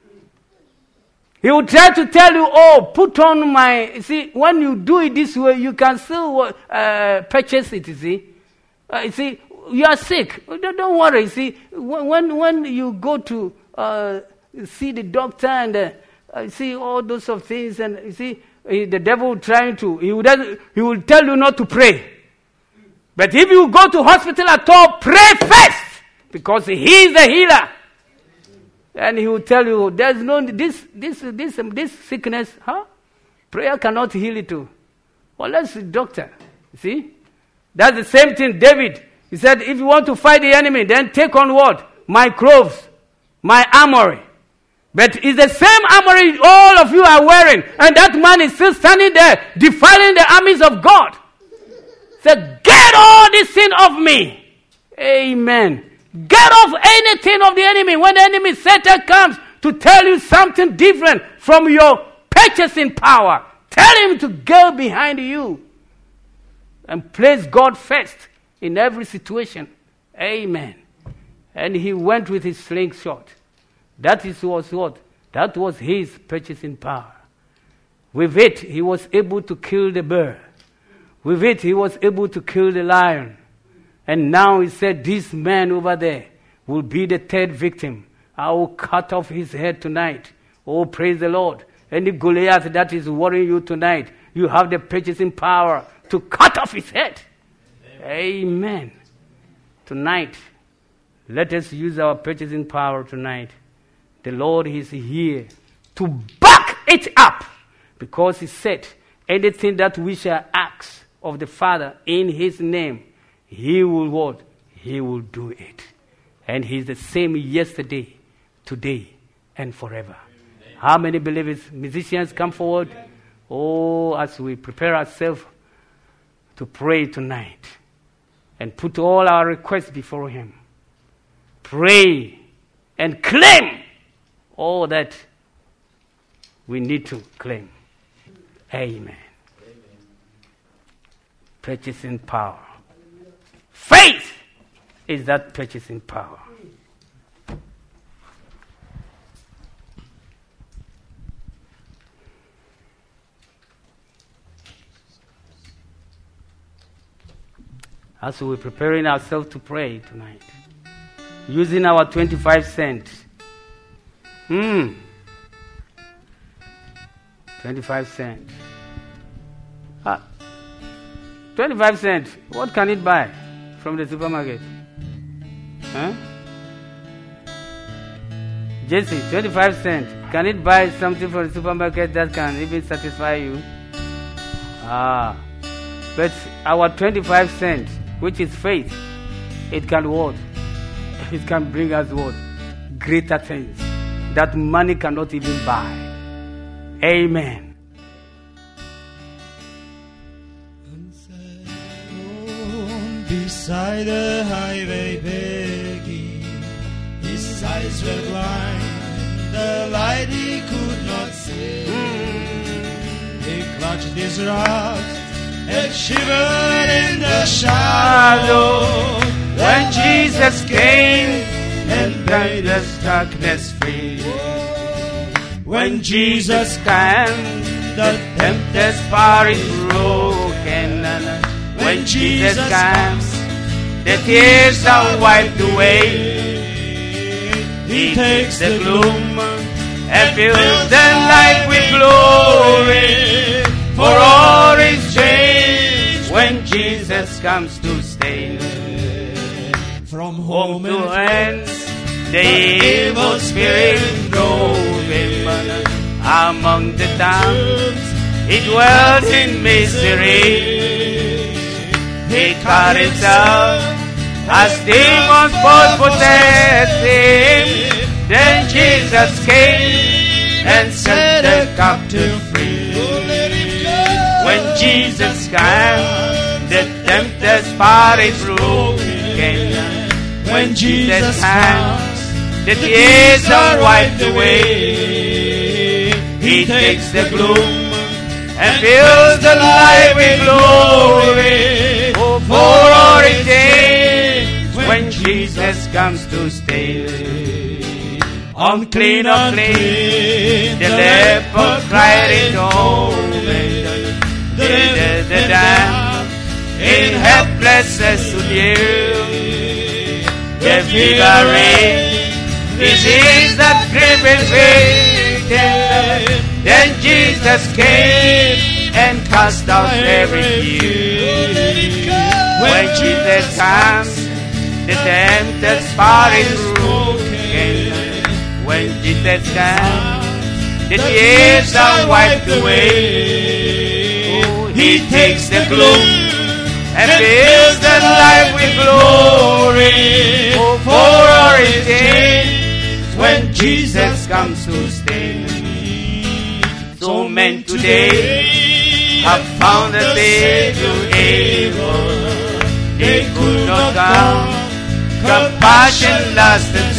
He will try to tell you, put on my... See, when you do it this way, you can still purchase it, you see. You are sick. Don't worry, see. When you go to see the doctor and see all those of things, and you see, the devil trying to... He will tell you not to pray. But if you go to hospital at all, pray first. Because he is the healer. And he will tell you, there's no, this sickness, prayer cannot heal it too. Well, let's see, doctor. See? That's the same thing, David. He said, if you want to fight the enemy, then take on what? My clothes, my armory. But it's the same armory all of you are wearing. And that man is still standing there, defiling the armies of God. Said, get all this sin off me. Amen. Get off anything of the enemy. When the enemy Satan comes to tell you something different from your purchasing power, tell him to go behind you and place God first in every situation. Amen. And he went with his slingshot. That was what? That was his purchasing power. With it, he was able to kill the bear. With it, he was able to kill the lion. And now he said, this man over there will be the third victim. I will cut off his head tonight. Oh, praise the Lord. Any Goliath that is worrying you tonight, you have the purchasing power to cut off his head. Amen. Tonight, let us use our purchasing power tonight. The Lord is here to back it up, Because he said, anything that we shall ask of the Father in his name, he will what? He will do it. And he's the same yesterday, today, and forever. Amen. How many believers, musicians, come forward? Oh, as we prepare ourselves to pray tonight and put all our requests before him. Pray and claim all that we need to claim. Amen. Amen. Purchasing power. Faith is that purchasing power. As we're preparing ourselves to pray tonight, using our 25 cents. 25 cents. 25 cents. What can it buy from the supermarket? Huh? Jesse, 25 cents. Can it buy something from the supermarket that can even satisfy you? But our 25 cents, which is faith, it can what? It can bring us what? Greater things that money cannot even buy. Amen. Beside the highway begging, his eyes were blind, the light he could not see. He clutched his rocks and shivered in the shadow when Jesus came and made us darkness free. When Jesus came, the tempter's power is broken. When Jesus comes, the tears are wiped away. He takes the gloom and fills the light with glory. For all is changed when Jesus comes to stay. From home to hands, the evil spirit drove him. Among the towns, he dwelt in misery. He cut himself as demons both possessed him. Then Jesus came and set the captive free. When Jesus came, the tempter's power is broken. When Jesus comes, the tears are wiped away. He takes the gloom and fills the light with glory. For all it is when Jesus comes to stay. Unclean, unclean, the leper cried it over. The damned in helplessness to you. The figure disease that crippled victim. Then Jesus came and cast out every fear. When Jesus comes, the tempter's power is broken. When Jesus comes, the tears are wiped away. He takes the gloom and fills the light with glory. For all it is when Jesus comes to stay. So men today have found that they do evil. They could not count compassion, lust, and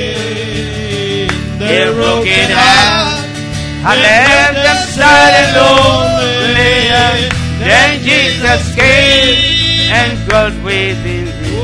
sin. Their broken heart had left them sad and lonely. Then Jesus came and dwelt within him.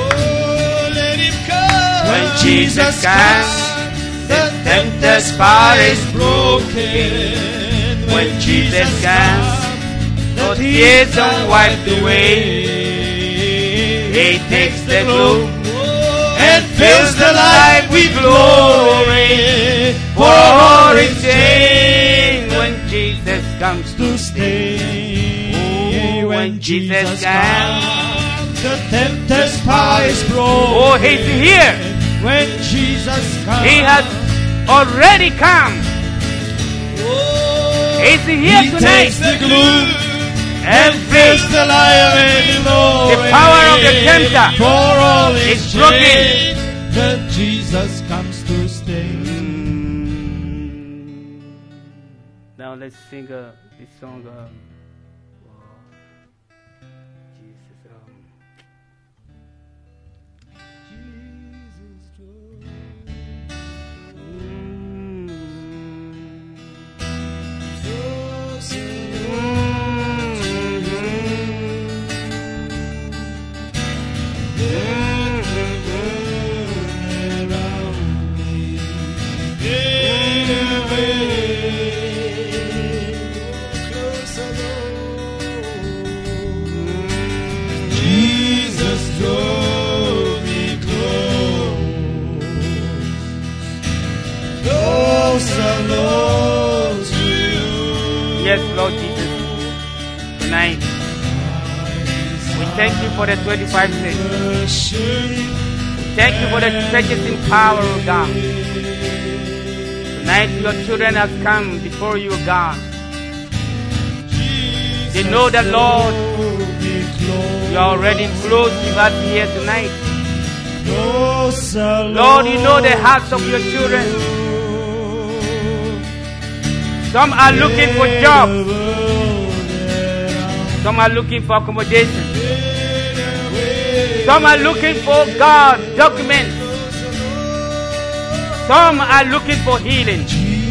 When Jesus comes, the tempter's power is broken. When Jesus comes, the tears are wiped away. He takes the gloom and fills the light with glory. For all is changed when Jesus comes to stay. Oh, when Jesus comes, the tempter's power is broken. Oh, he's here. When Jesus comes, he has already come. Oh, is here He tonight. takes the gloom And face the lion in glory. the power of the tempter For all is is broken. changed, that Jesus comes to stay. Now let's sing this song. Jesus. Jesus draw me closer, Lord, to you. Yes, Lord Jesus. Tonight, we thank you for the 25 cents. Thank you for the purchasing power of God. Tonight, your children have come before you, God. They know that, Lord, you are already close with us here tonight. Lord, you know the hearts of your children. Some are looking for jobs. Some are looking for accommodation. Some are looking for God documents. Some are looking for healing.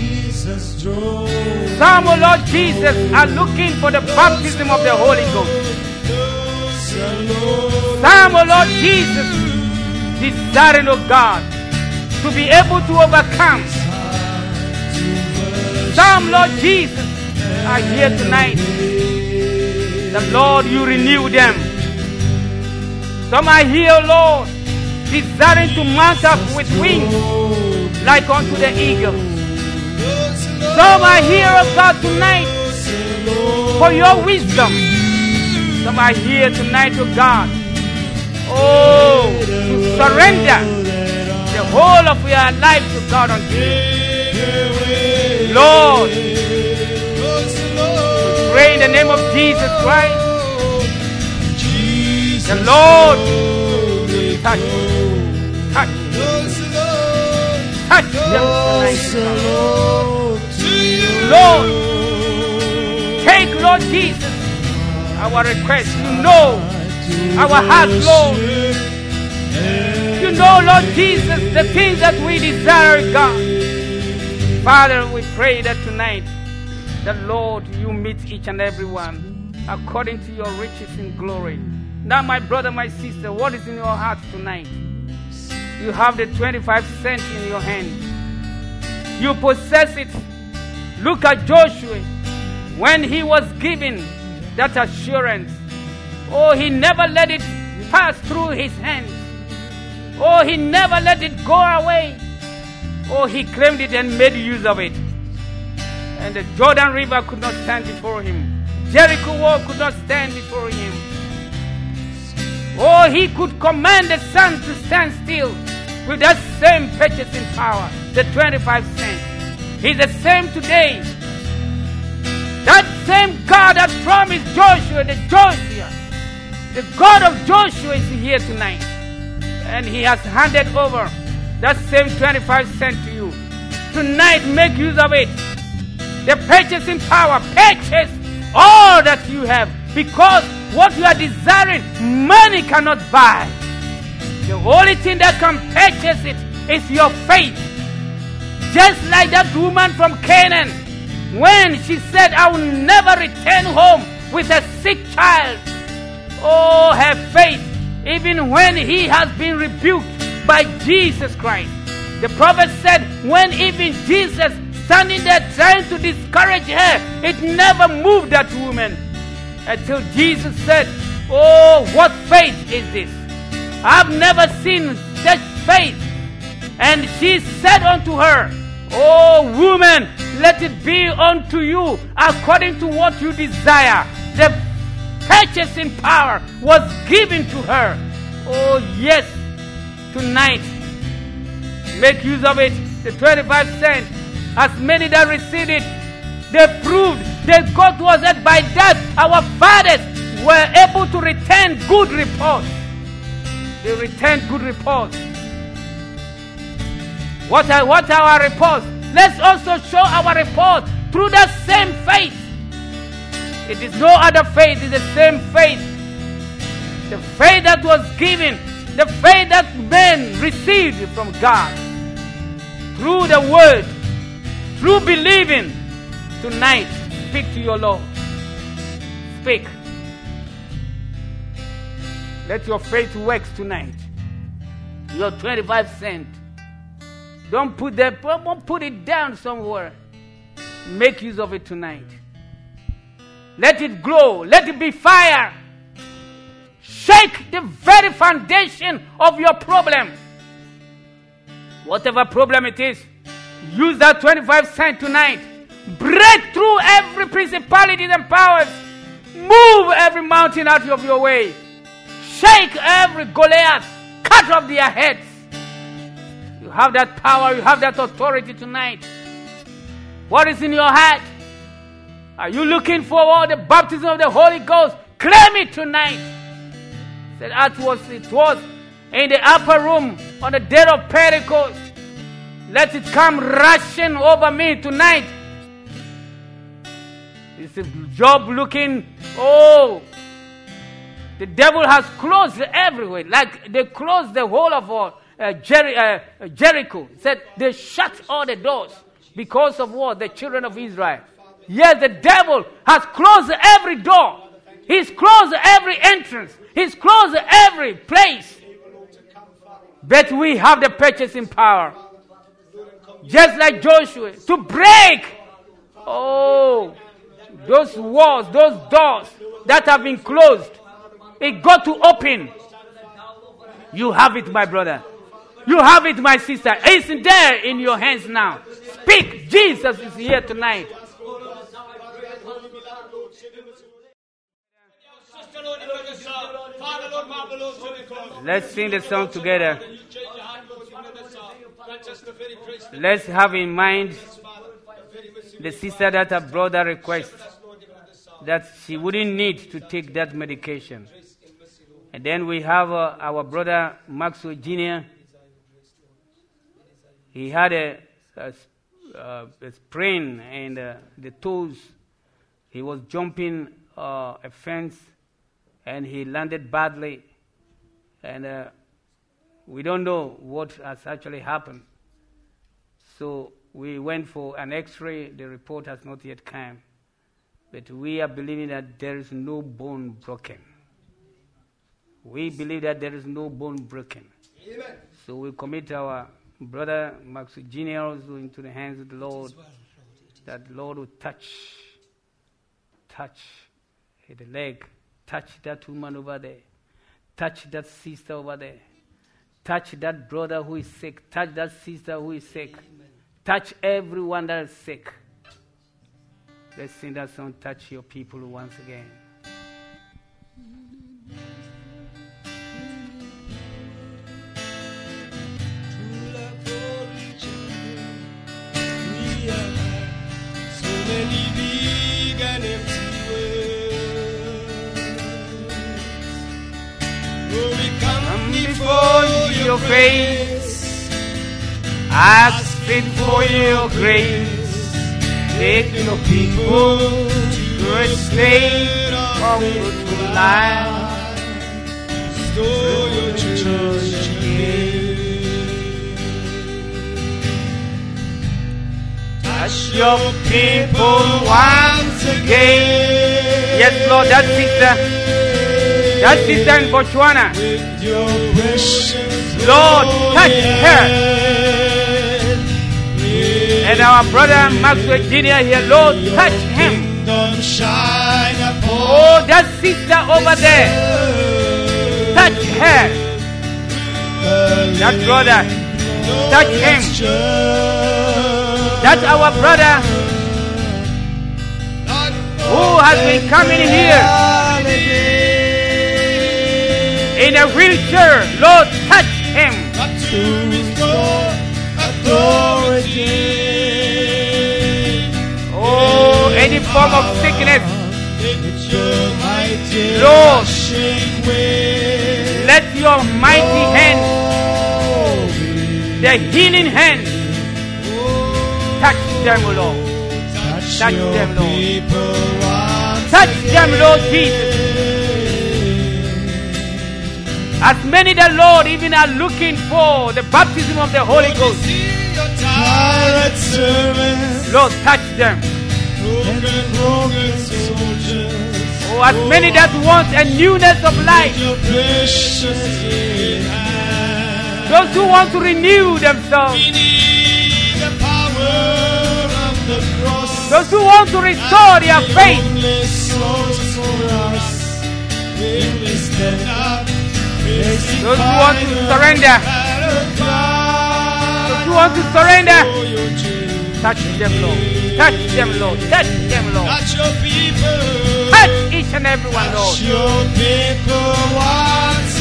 Some, oh Lord Jesus, are looking for the baptism of the Holy Ghost. Some, oh Lord Jesus, desiring, oh God, to be able to overcome. Some, Lord Jesus, are here tonight. The Lord, you renew them. Some are here, Lord, desiring to mount up with wings like unto the eagle. Some are here, oh God, tonight for your wisdom. Some are here tonight, oh God, to surrender the whole of your life to God unto you. Lord, we pray in the name of Jesus Christ. The Lord will touch them tonight. Lord, take, Lord Jesus, our request. You know our heart, Lord. You know, Lord Jesus, the things that we desire, God. Father, we pray that tonight, that Lord, you meet each and every one according to your riches in glory. Now, my brother, my sister, what is in your heart tonight? You have the 25 cents in your hand. You possess it. Look at Joshua when he was given that assurance. Oh, he never let it pass through his hands. Oh, he never let it go away. Oh, he claimed it and made use of it. And the Jordan River could not stand before him. Jericho wall could not stand before him. Oh, he could command the sun to stand still with that same purchasing power, the 25 cents. He's the same today. That same God that promised Joshua, the God of Joshua is here tonight. And he has handed over that same 25 cents to you. Tonight, make use of it. The purchasing power, purchase all that you have. Because what you are desiring, money cannot buy. The only thing that can purchase it is your faith. Just like that woman from Canaan, when she said, I will never return home with a sick child. Oh, her faith, even when he has been rebuked by Jesus Christ. The prophet said, when even Jesus standing there trying to discourage her, it never moved that woman. Until Jesus said, oh, what faith is this? I've never seen such faith. And she said unto her, oh, woman, let it be unto you according to what you desire. The purchasing power was given to her. Oh, yes, tonight, make use of it. The 25 cents, as many that receive it, They proved that God was it. By that, our fathers were able to return good reports. They returned good reports. What are our reports? Let's also show our report through the same faith. It is no other faith, it's the same faith. The faith that was given, the faith that men received from God. Through the word, through believing. Tonight, speak to your Lord. Speak. Let your faith work tonight. Your 25 cents. Don't put it down somewhere. Make use of it tonight. Let it glow. Let it be fire. Shake the very foundation of your problem. Whatever problem it is, use that 25 cents tonight. Break through every principality and powers. Move every mountain out of your way. Shake every Goliath. Cut off their heads. You have that power. You have that authority tonight. What is in your heart? Are you looking for all the baptism of the Holy Ghost? Claim it tonight. Said it was in the upper room on the day of Pentecost. Let it come rushing over me tonight. It's a job looking, the devil has closed everywhere. Like they closed the whole of Jericho. Said they shut all the doors because of what? The children of Israel. Yes, the devil has closed every door. He's closed every entrance. He's closed every place. But we have the purchasing power. Just like Joshua. To break. Those walls, those doors that have been closed. It got to open. You have it, my brother. You have it, my sister. It's there in your hands now. Speak. Jesus is here tonight. Let's sing the song together. Let's have in mind the sister that her brother request that she wouldn't need to take that medication. And then we have our brother Maxwell Jr. He had a sprain in the toes. He was jumping a fence and he landed badly. And we don't know what has actually happened. So we went for an x-ray. The report has not yet come. But we are believing that there is no bone broken. We believe that there is no bone broken. Amen. So we commit our brother Max Jr. also into the hands of the Lord. That Lord will touch the leg, touch that woman over there, touch that sister over there, touch that brother who is sick, touch that sister who is sick, touch everyone that is sick. Let's sing that song, Touch Your People, once again. So many big and empty words. Oh, we come before your face, asking for your grace. Take your people to a state of good life. Restore your church again. Touch your people once again. Yes, Lord, that sister in Botswana. With your precious Lord, touch her. And our brother Maxwell Jr. here, Lord, touch him. Oh, that sister over there, touch her. That brother, touch him. That's our brother who has been coming here in a wheelchair. Lord, touch him. Oh, form of sickness. Lord, Let your mighty hand, the healing hand, touch them, Lord. Touch them, Lord. Touch them, Lord Jesus. As many that, Lord, even are looking for the baptism of the Holy Ghost, Lord, touch them. Oh, as many that want a newness of life, those who want to renew themselves, those who want to restore their faith, those who want to surrender, those who want to surrender, touch them, Lord. Touch them, Lord. Touch them, Lord. Touch each and every one, Lord. Touch your people once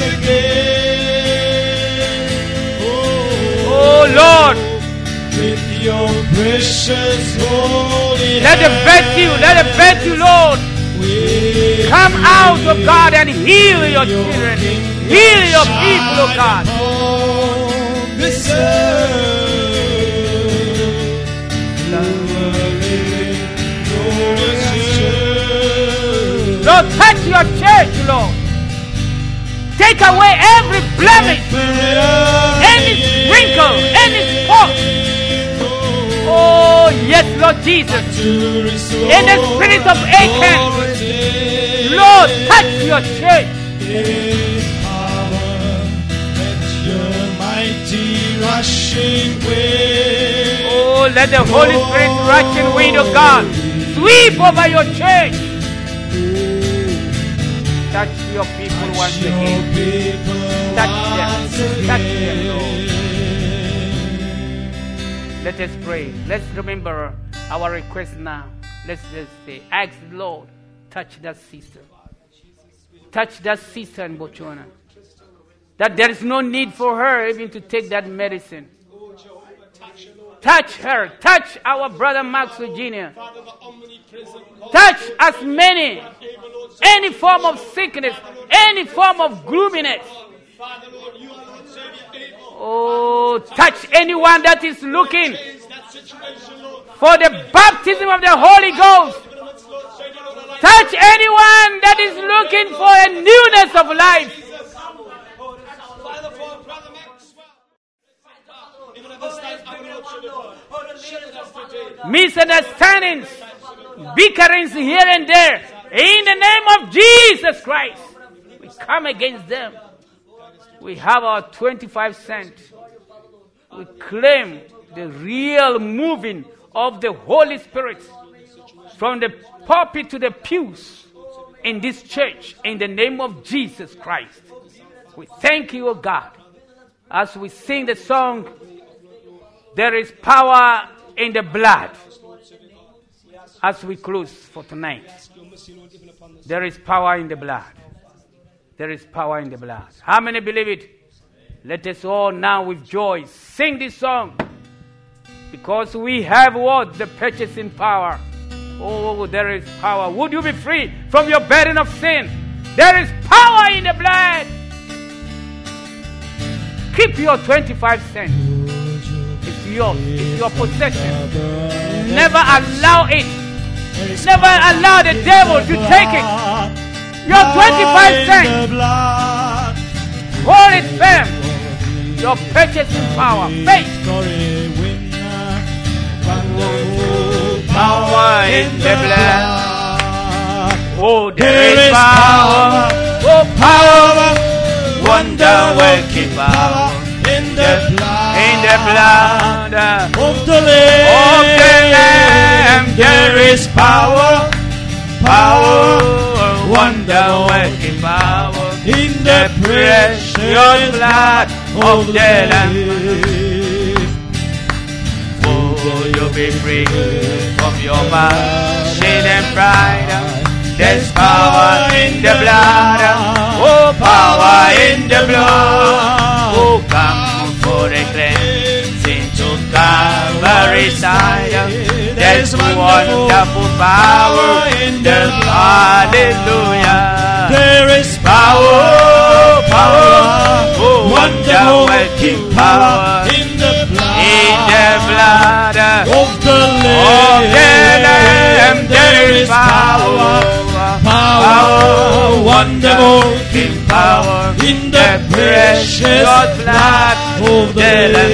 again. Oh, Lord. With your precious holy Let the virtue, Lord, come out, oh God, and heal your children. Heal your people, oh God. Lord, touch your church, Lord. Take away every blemish, any wrinkle, any spot. Oh, yes, Lord Jesus. In the spirit of Achan, Lord, touch your church. Oh, let the Holy Spirit rushing wind of God sweep over your church. Touch your people once again. Touch them, Lord. Let us pray. Let's remember our request now. Let's just say, ask the Lord, touch that sister. Touch that sister in Botswana. That there is no need for her even to take that medicine. Touch her. Touch our brother Max Virginia. Touch as many. Any form of sickness. Any form of gloominess. Oh, touch anyone that is looking for the baptism of the Holy Ghost. Touch anyone that is looking for a newness of life. Misunderstandings, bickerings here and there. In the name of Jesus Christ, we come against them. We have our 25 cents. We claim the real moving of the Holy Spirit from the pulpit to the pews in this church in the name of Jesus Christ. We thank you, O God, as we sing the song, there is power in the blood. As we close for tonight, there is power in the blood. There is power in the blood. How many believe it? Let us all now with joy sing this song. Because we have what? The purchasing power. Oh, there is power. Would you be free from your burden of sin? There is power in the blood. Keep your 25 cents. It's yours. It's your possession. Never allow it. Never allow the devil to take it. Your 25 cents. Hold it firm. Your purchasing power. Faith. Power in the blood. Oh, there is power. Oh, power. Wonder working power. In the blood of the Lamb, there is power, wonder working power in the precious blood of the Lamb. Oh, you'll be free from your sin and pride. There's power in the blood. Oh, power in the blood. Oh, come for the cleansing to Calvary's side. There's wonderful power in the blood. Hallelujah. There is Power, power, oh, wonder-working power in the blood. In the blood Of the Lamb. there is power, Power, wonder-working power in the precious blood of the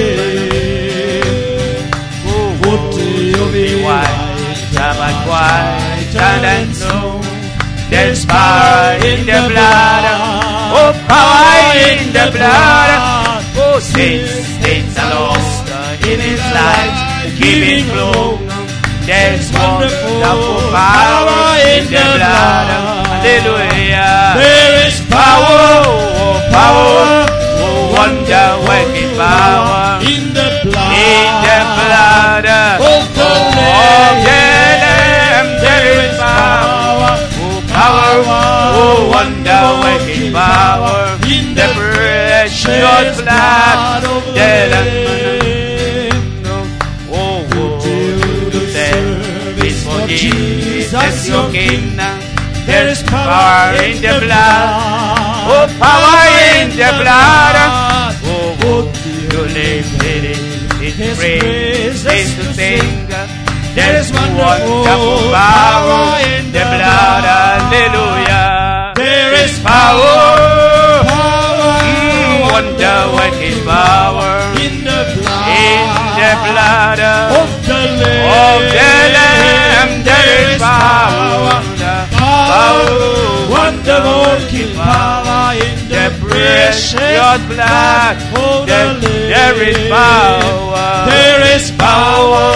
Lamb. Would you be white, but whiter than snow? There's power in the blood. Oh, power in the blood. Oh, saints are lost in His light, giving glow. There's wonderful power in the blood. Hallelujah. There is Power, oh, power, oh, wonder-working power in the blood. in the blood Of the Lamb. There is power, oh, power, oh, wonder-working power in the precious blood of the Lamb. Oh, to service for Jesus your kingdom. There is power in the blood. Oh, power in the blood. Oh, to live in praise to sing. There is wonderful power in the blood. Hallelujah. There is Power, power, wonder-working power in the blood. in the blood Of the Lamb. There is power, wonder-working power in the precious blood. of the Lamb. There is power. There is power,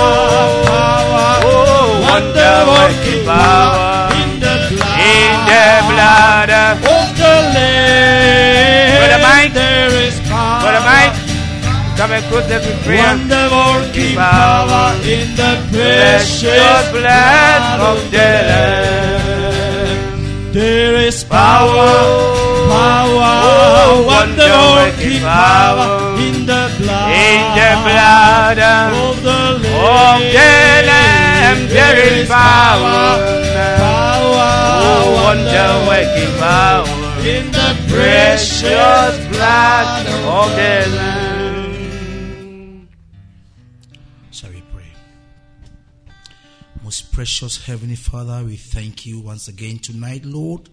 Oh, wonder-working power in the blood. in the blood. Of the Lamb. Brother Mike. There is power. Brother Mike, come and close this with prayer. Wonder-working power in the Precious precious blood of the Lamb. There is power, Oh, wonder-working power in the blood. in the blood of the of Lamb. the Lamb. There is power, power, wonder-working power in the precious blood of the Lamb. Shall we pray? Most precious Heavenly Father, we thank you once again tonight, Lord.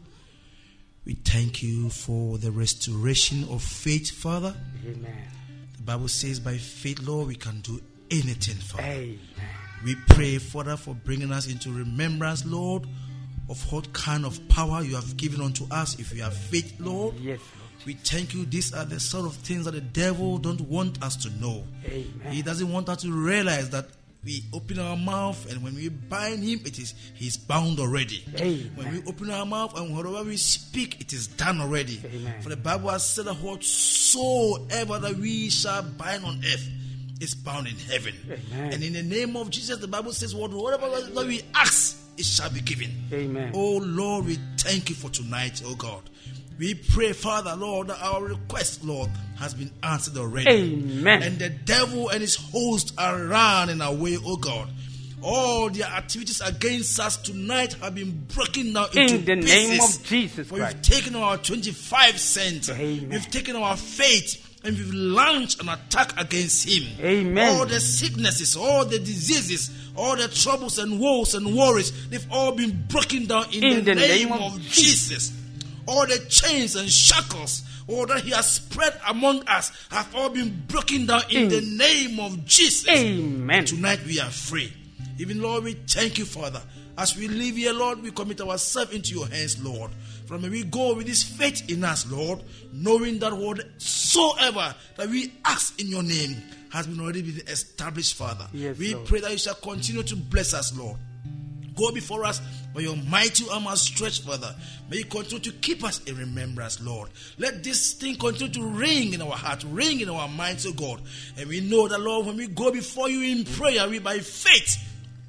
We thank you for the restoration of faith, Father. Amen. The Bible says by faith, Lord, we can do anything, Father. Amen. We pray, Father, for bringing us into remembrance, Lord, of what kind of power you have given unto us if we have faith, Lord. Yes, Lord. We thank you. These are the sort of things that the devil don't want us to know. Amen. He doesn't want us to realize that we open our mouth and when we bind him, he's bound already. Amen. When we open our mouth and whatever we speak, it is done already. Amen. For the Bible has said that whatsoever that we shall bind on earth is bound in heaven. Amen. And in the name of Jesus, the Bible says whatever that we ask, it shall be given. Amen. Oh Lord, we thank you for tonight, oh God. We pray, Father, Lord, that our request, Lord, has been answered already. Amen. And the devil and his host are running away, oh God. All their activities against us tonight have been broken down into In the pieces. name of Jesus For Christ. we've taken our 25 cents. Amen. We've taken our faith and we've launched an attack against him. Amen. All the sicknesses, all the diseases, all the troubles and woes and worries, they've all been broken down in the name of Jesus. All the chains and shackles, all that he has spread among us, have all been broken down in the name of Jesus. Amen. Tonight we are free. Even Lord, we thank you, Father. As we live here, Lord, we commit ourselves into your hands, Lord. From where we go with this faith in us, Lord, knowing that whatsoever that we ask in your name has been already been established, Father. Yes, we Lord. pray that you shall continue to bless us, Lord. Go before us by your mighty arm outstretched, Father. May you continue to keep us in remembrance, Lord. Let this thing continue to ring in our heart, ring in our minds, oh God. And we know that, Lord, when we go before you in prayer, we by faith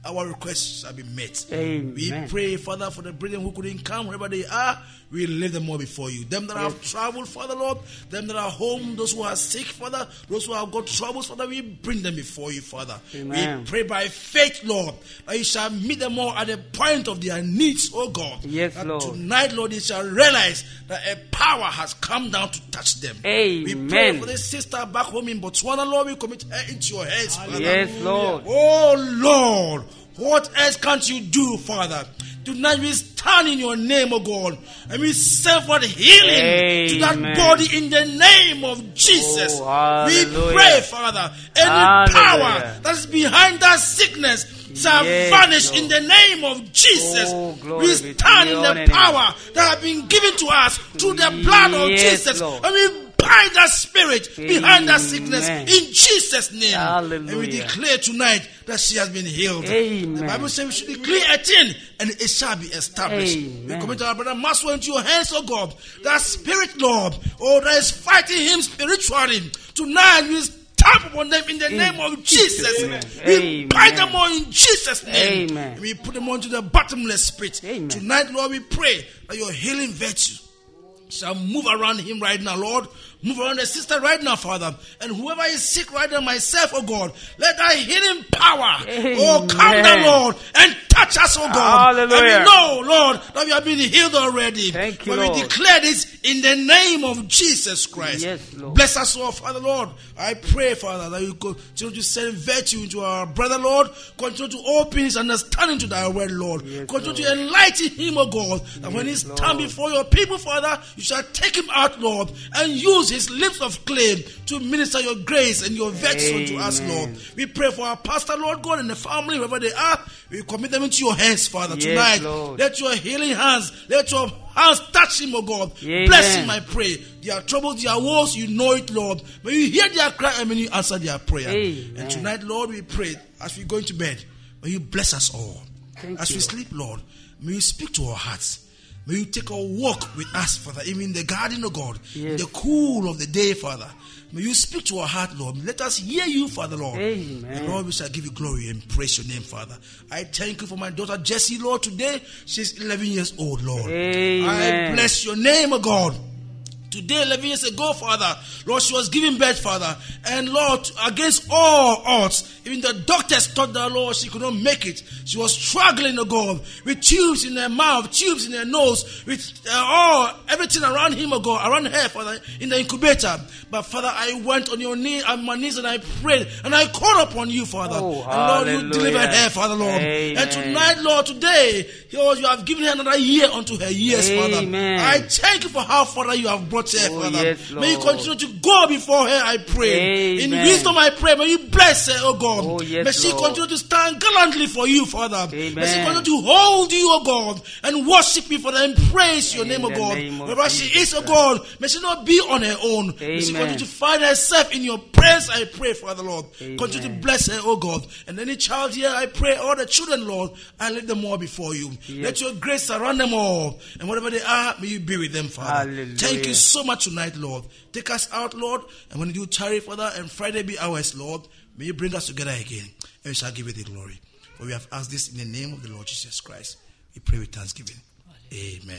our requests shall be met. Amen. We pray, Father, for the brethren who couldn't come, wherever they are, we lift them all before you. Them that have traveled, Father, Lord, them that are home, those who are sick, Father, those who have got troubles, Father, we bring them before you, Father. Amen. We pray by faith, Lord, that you shall meet them all at the point of their needs, oh God. Yes, that Lord. Tonight, Lord, they shall realize that a power has come down to touch them. Amen. We pray for this sister back home in Botswana, Lord, we commit her into your hands, Father. Yes, Lord. Oh, Lord, what else can't you do, Father? Tonight we stand in your name, O God, and we serve for healing to that body in the name of Jesus. Oh, we pray, Father, any power that is behind that sickness shall vanish in the name of Jesus. We stand in the power that has been given to us through the blood of Jesus, and we bind that spirit behind that sickness in Jesus' name. Hallelujah. And we declare tonight that she has been healed. Amen. The Bible says we should declare a thing and it shall be established. Amen. We commit our brother Maswell into your hands, oh God. That spirit, Lord, that is fighting him spiritually. Tonight we stamp upon them in the name of Jesus. Amen. We bind them all in Jesus' name. Amen. We put them onto the bottomless pit. Amen. Tonight, Lord, we pray that your healing virtue shall move around him right now, Lord. Move around the sister right now, Father. And whoever is sick right now, myself, oh God, let thy healing power, come down, Lord, and touch us, oh God. Hallelujah. And we know, Lord, that we have been healed already. Thank you, but Lord. we declare this in the name of Jesus Christ. Yes, Lord. Bless us, oh Father, Lord. I pray, Father, that you continue to send virtue into our brother, Lord. Continue to open his understanding to thy word, Lord. Yes, continue Lord. to enlighten him, oh God, that when he Lord. stand before your people, Father, you shall take him out, Lord, and use his lips of clay to minister your grace and your virtue unto us, Lord. We pray for our pastor, Lord God, and the family, wherever they are. We commit them into your hands, Father, tonight. Lord. Let your healing hands, let your hands touch him, oh God. Amen. Bless him, I pray. Their troubles, their woes, you know it, Lord. May you hear their cry and may you answer their prayer. Amen. And tonight, Lord, we pray as we go into bed, may you bless us all. As we Lord. sleep, Lord, may you speak to our hearts. May you take a walk with us, Father, even in the garden, of God, in the cool of the day, Father. May you speak to our heart, Lord. Let us hear you, Father, Lord. Amen. And Lord, we shall give you glory and praise your name, Father. I thank you for my daughter Jessie, Lord. Today, she's 11 years old, Lord. Amen. I bless your name, O God. Today, 11 years ago, Father, Lord, she was giving birth, Father. And Lord, against all odds, even the doctors thought that, Lord, she could not make it. She was struggling, oh God, with tubes in her mouth, tubes in her nose, with everything around him, oh God, around her, Father, in the incubator. But Father, I went on my knees and I prayed and I called upon you, Father. Oh, and Lord, you delivered her, Father, Lord. Amen. And tonight, Lord, today, Lord, you have given her another year unto her years, Amen. Father. I thank you for how, Father, you have brought her, Father. Yes, may you continue to go before her, I pray. Amen. In wisdom, I pray. May you bless her, oh God. Oh, yes, may she Lord. continue to stand gallantly for you, Father. Amen. May she continue to hold you, oh God, and worship you, Father, and praise your name, oh the God. name of Wherever she is, oh God, may she not be on her own. May she Amen. continue to find herself in your presence, I pray, Father, Lord. Amen. Continue to bless her, oh God. And any child here, I pray, all the children, Lord, I let them all before you. Yes. Let your grace surround them all. And whatever they are, may you be with them, Father. Hallelujah. Thank you so much tonight, Lord. Take us out, Lord. And when you do tarry, Father, and Friday be ours, Lord, may you bring us together again. And we shall give you the glory. For we have asked this in the name of the Lord Jesus Christ. We pray with thanksgiving. Amen.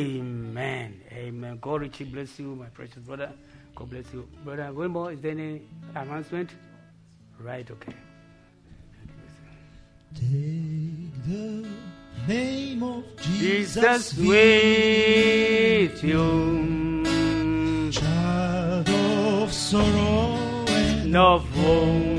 Amen. Amen. God richly bless you, my precious brother. God bless you. Brother Wilmore, is there any announcement? Right, okay. Take the name of Jesus with you. Child of sorrow and Of woe.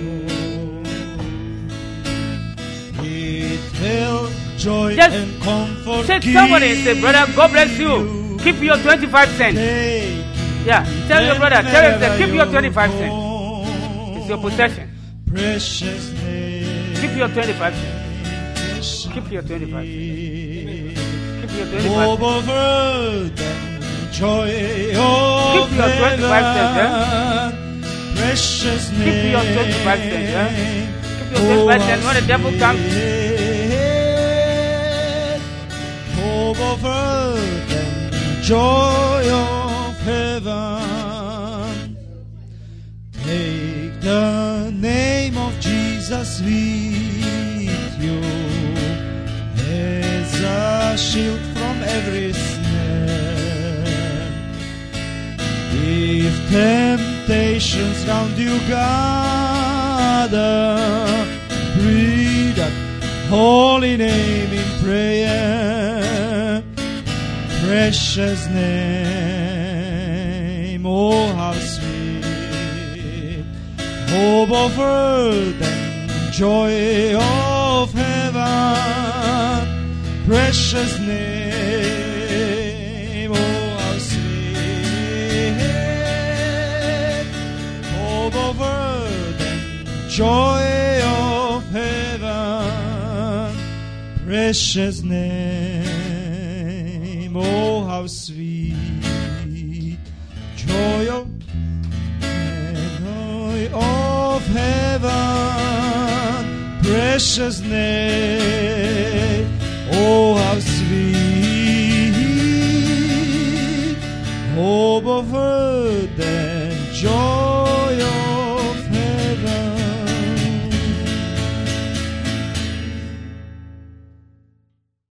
it will joy Just and comfort. Shake somebody and say, brother, God bless you. Keep your 25 cents. Take Yeah, tell your brother, tell him, wherever keep your you 25 cents. go. It's your possession. Precious name. Keep your 25 cents. Keep your 25 cents. Keep your 25 Hope cents. of earth and joy of Keep your 25 cents, heaven. Precious name. Keep your 25 cents, yeah? Keep your 25 cents. When the devil comes, hope of earth and joy of heaven. Take the name of Jesus with you. stations round you gather, breathe that holy name in prayer. Precious name, oh how sweet, hope of earth and joy of heaven. Precious name, oh how sweet, hope of earth and joy of heaven. Precious name, oh how sweet, joy of heaven. Precious name, oh how sweet, hope of earth and joy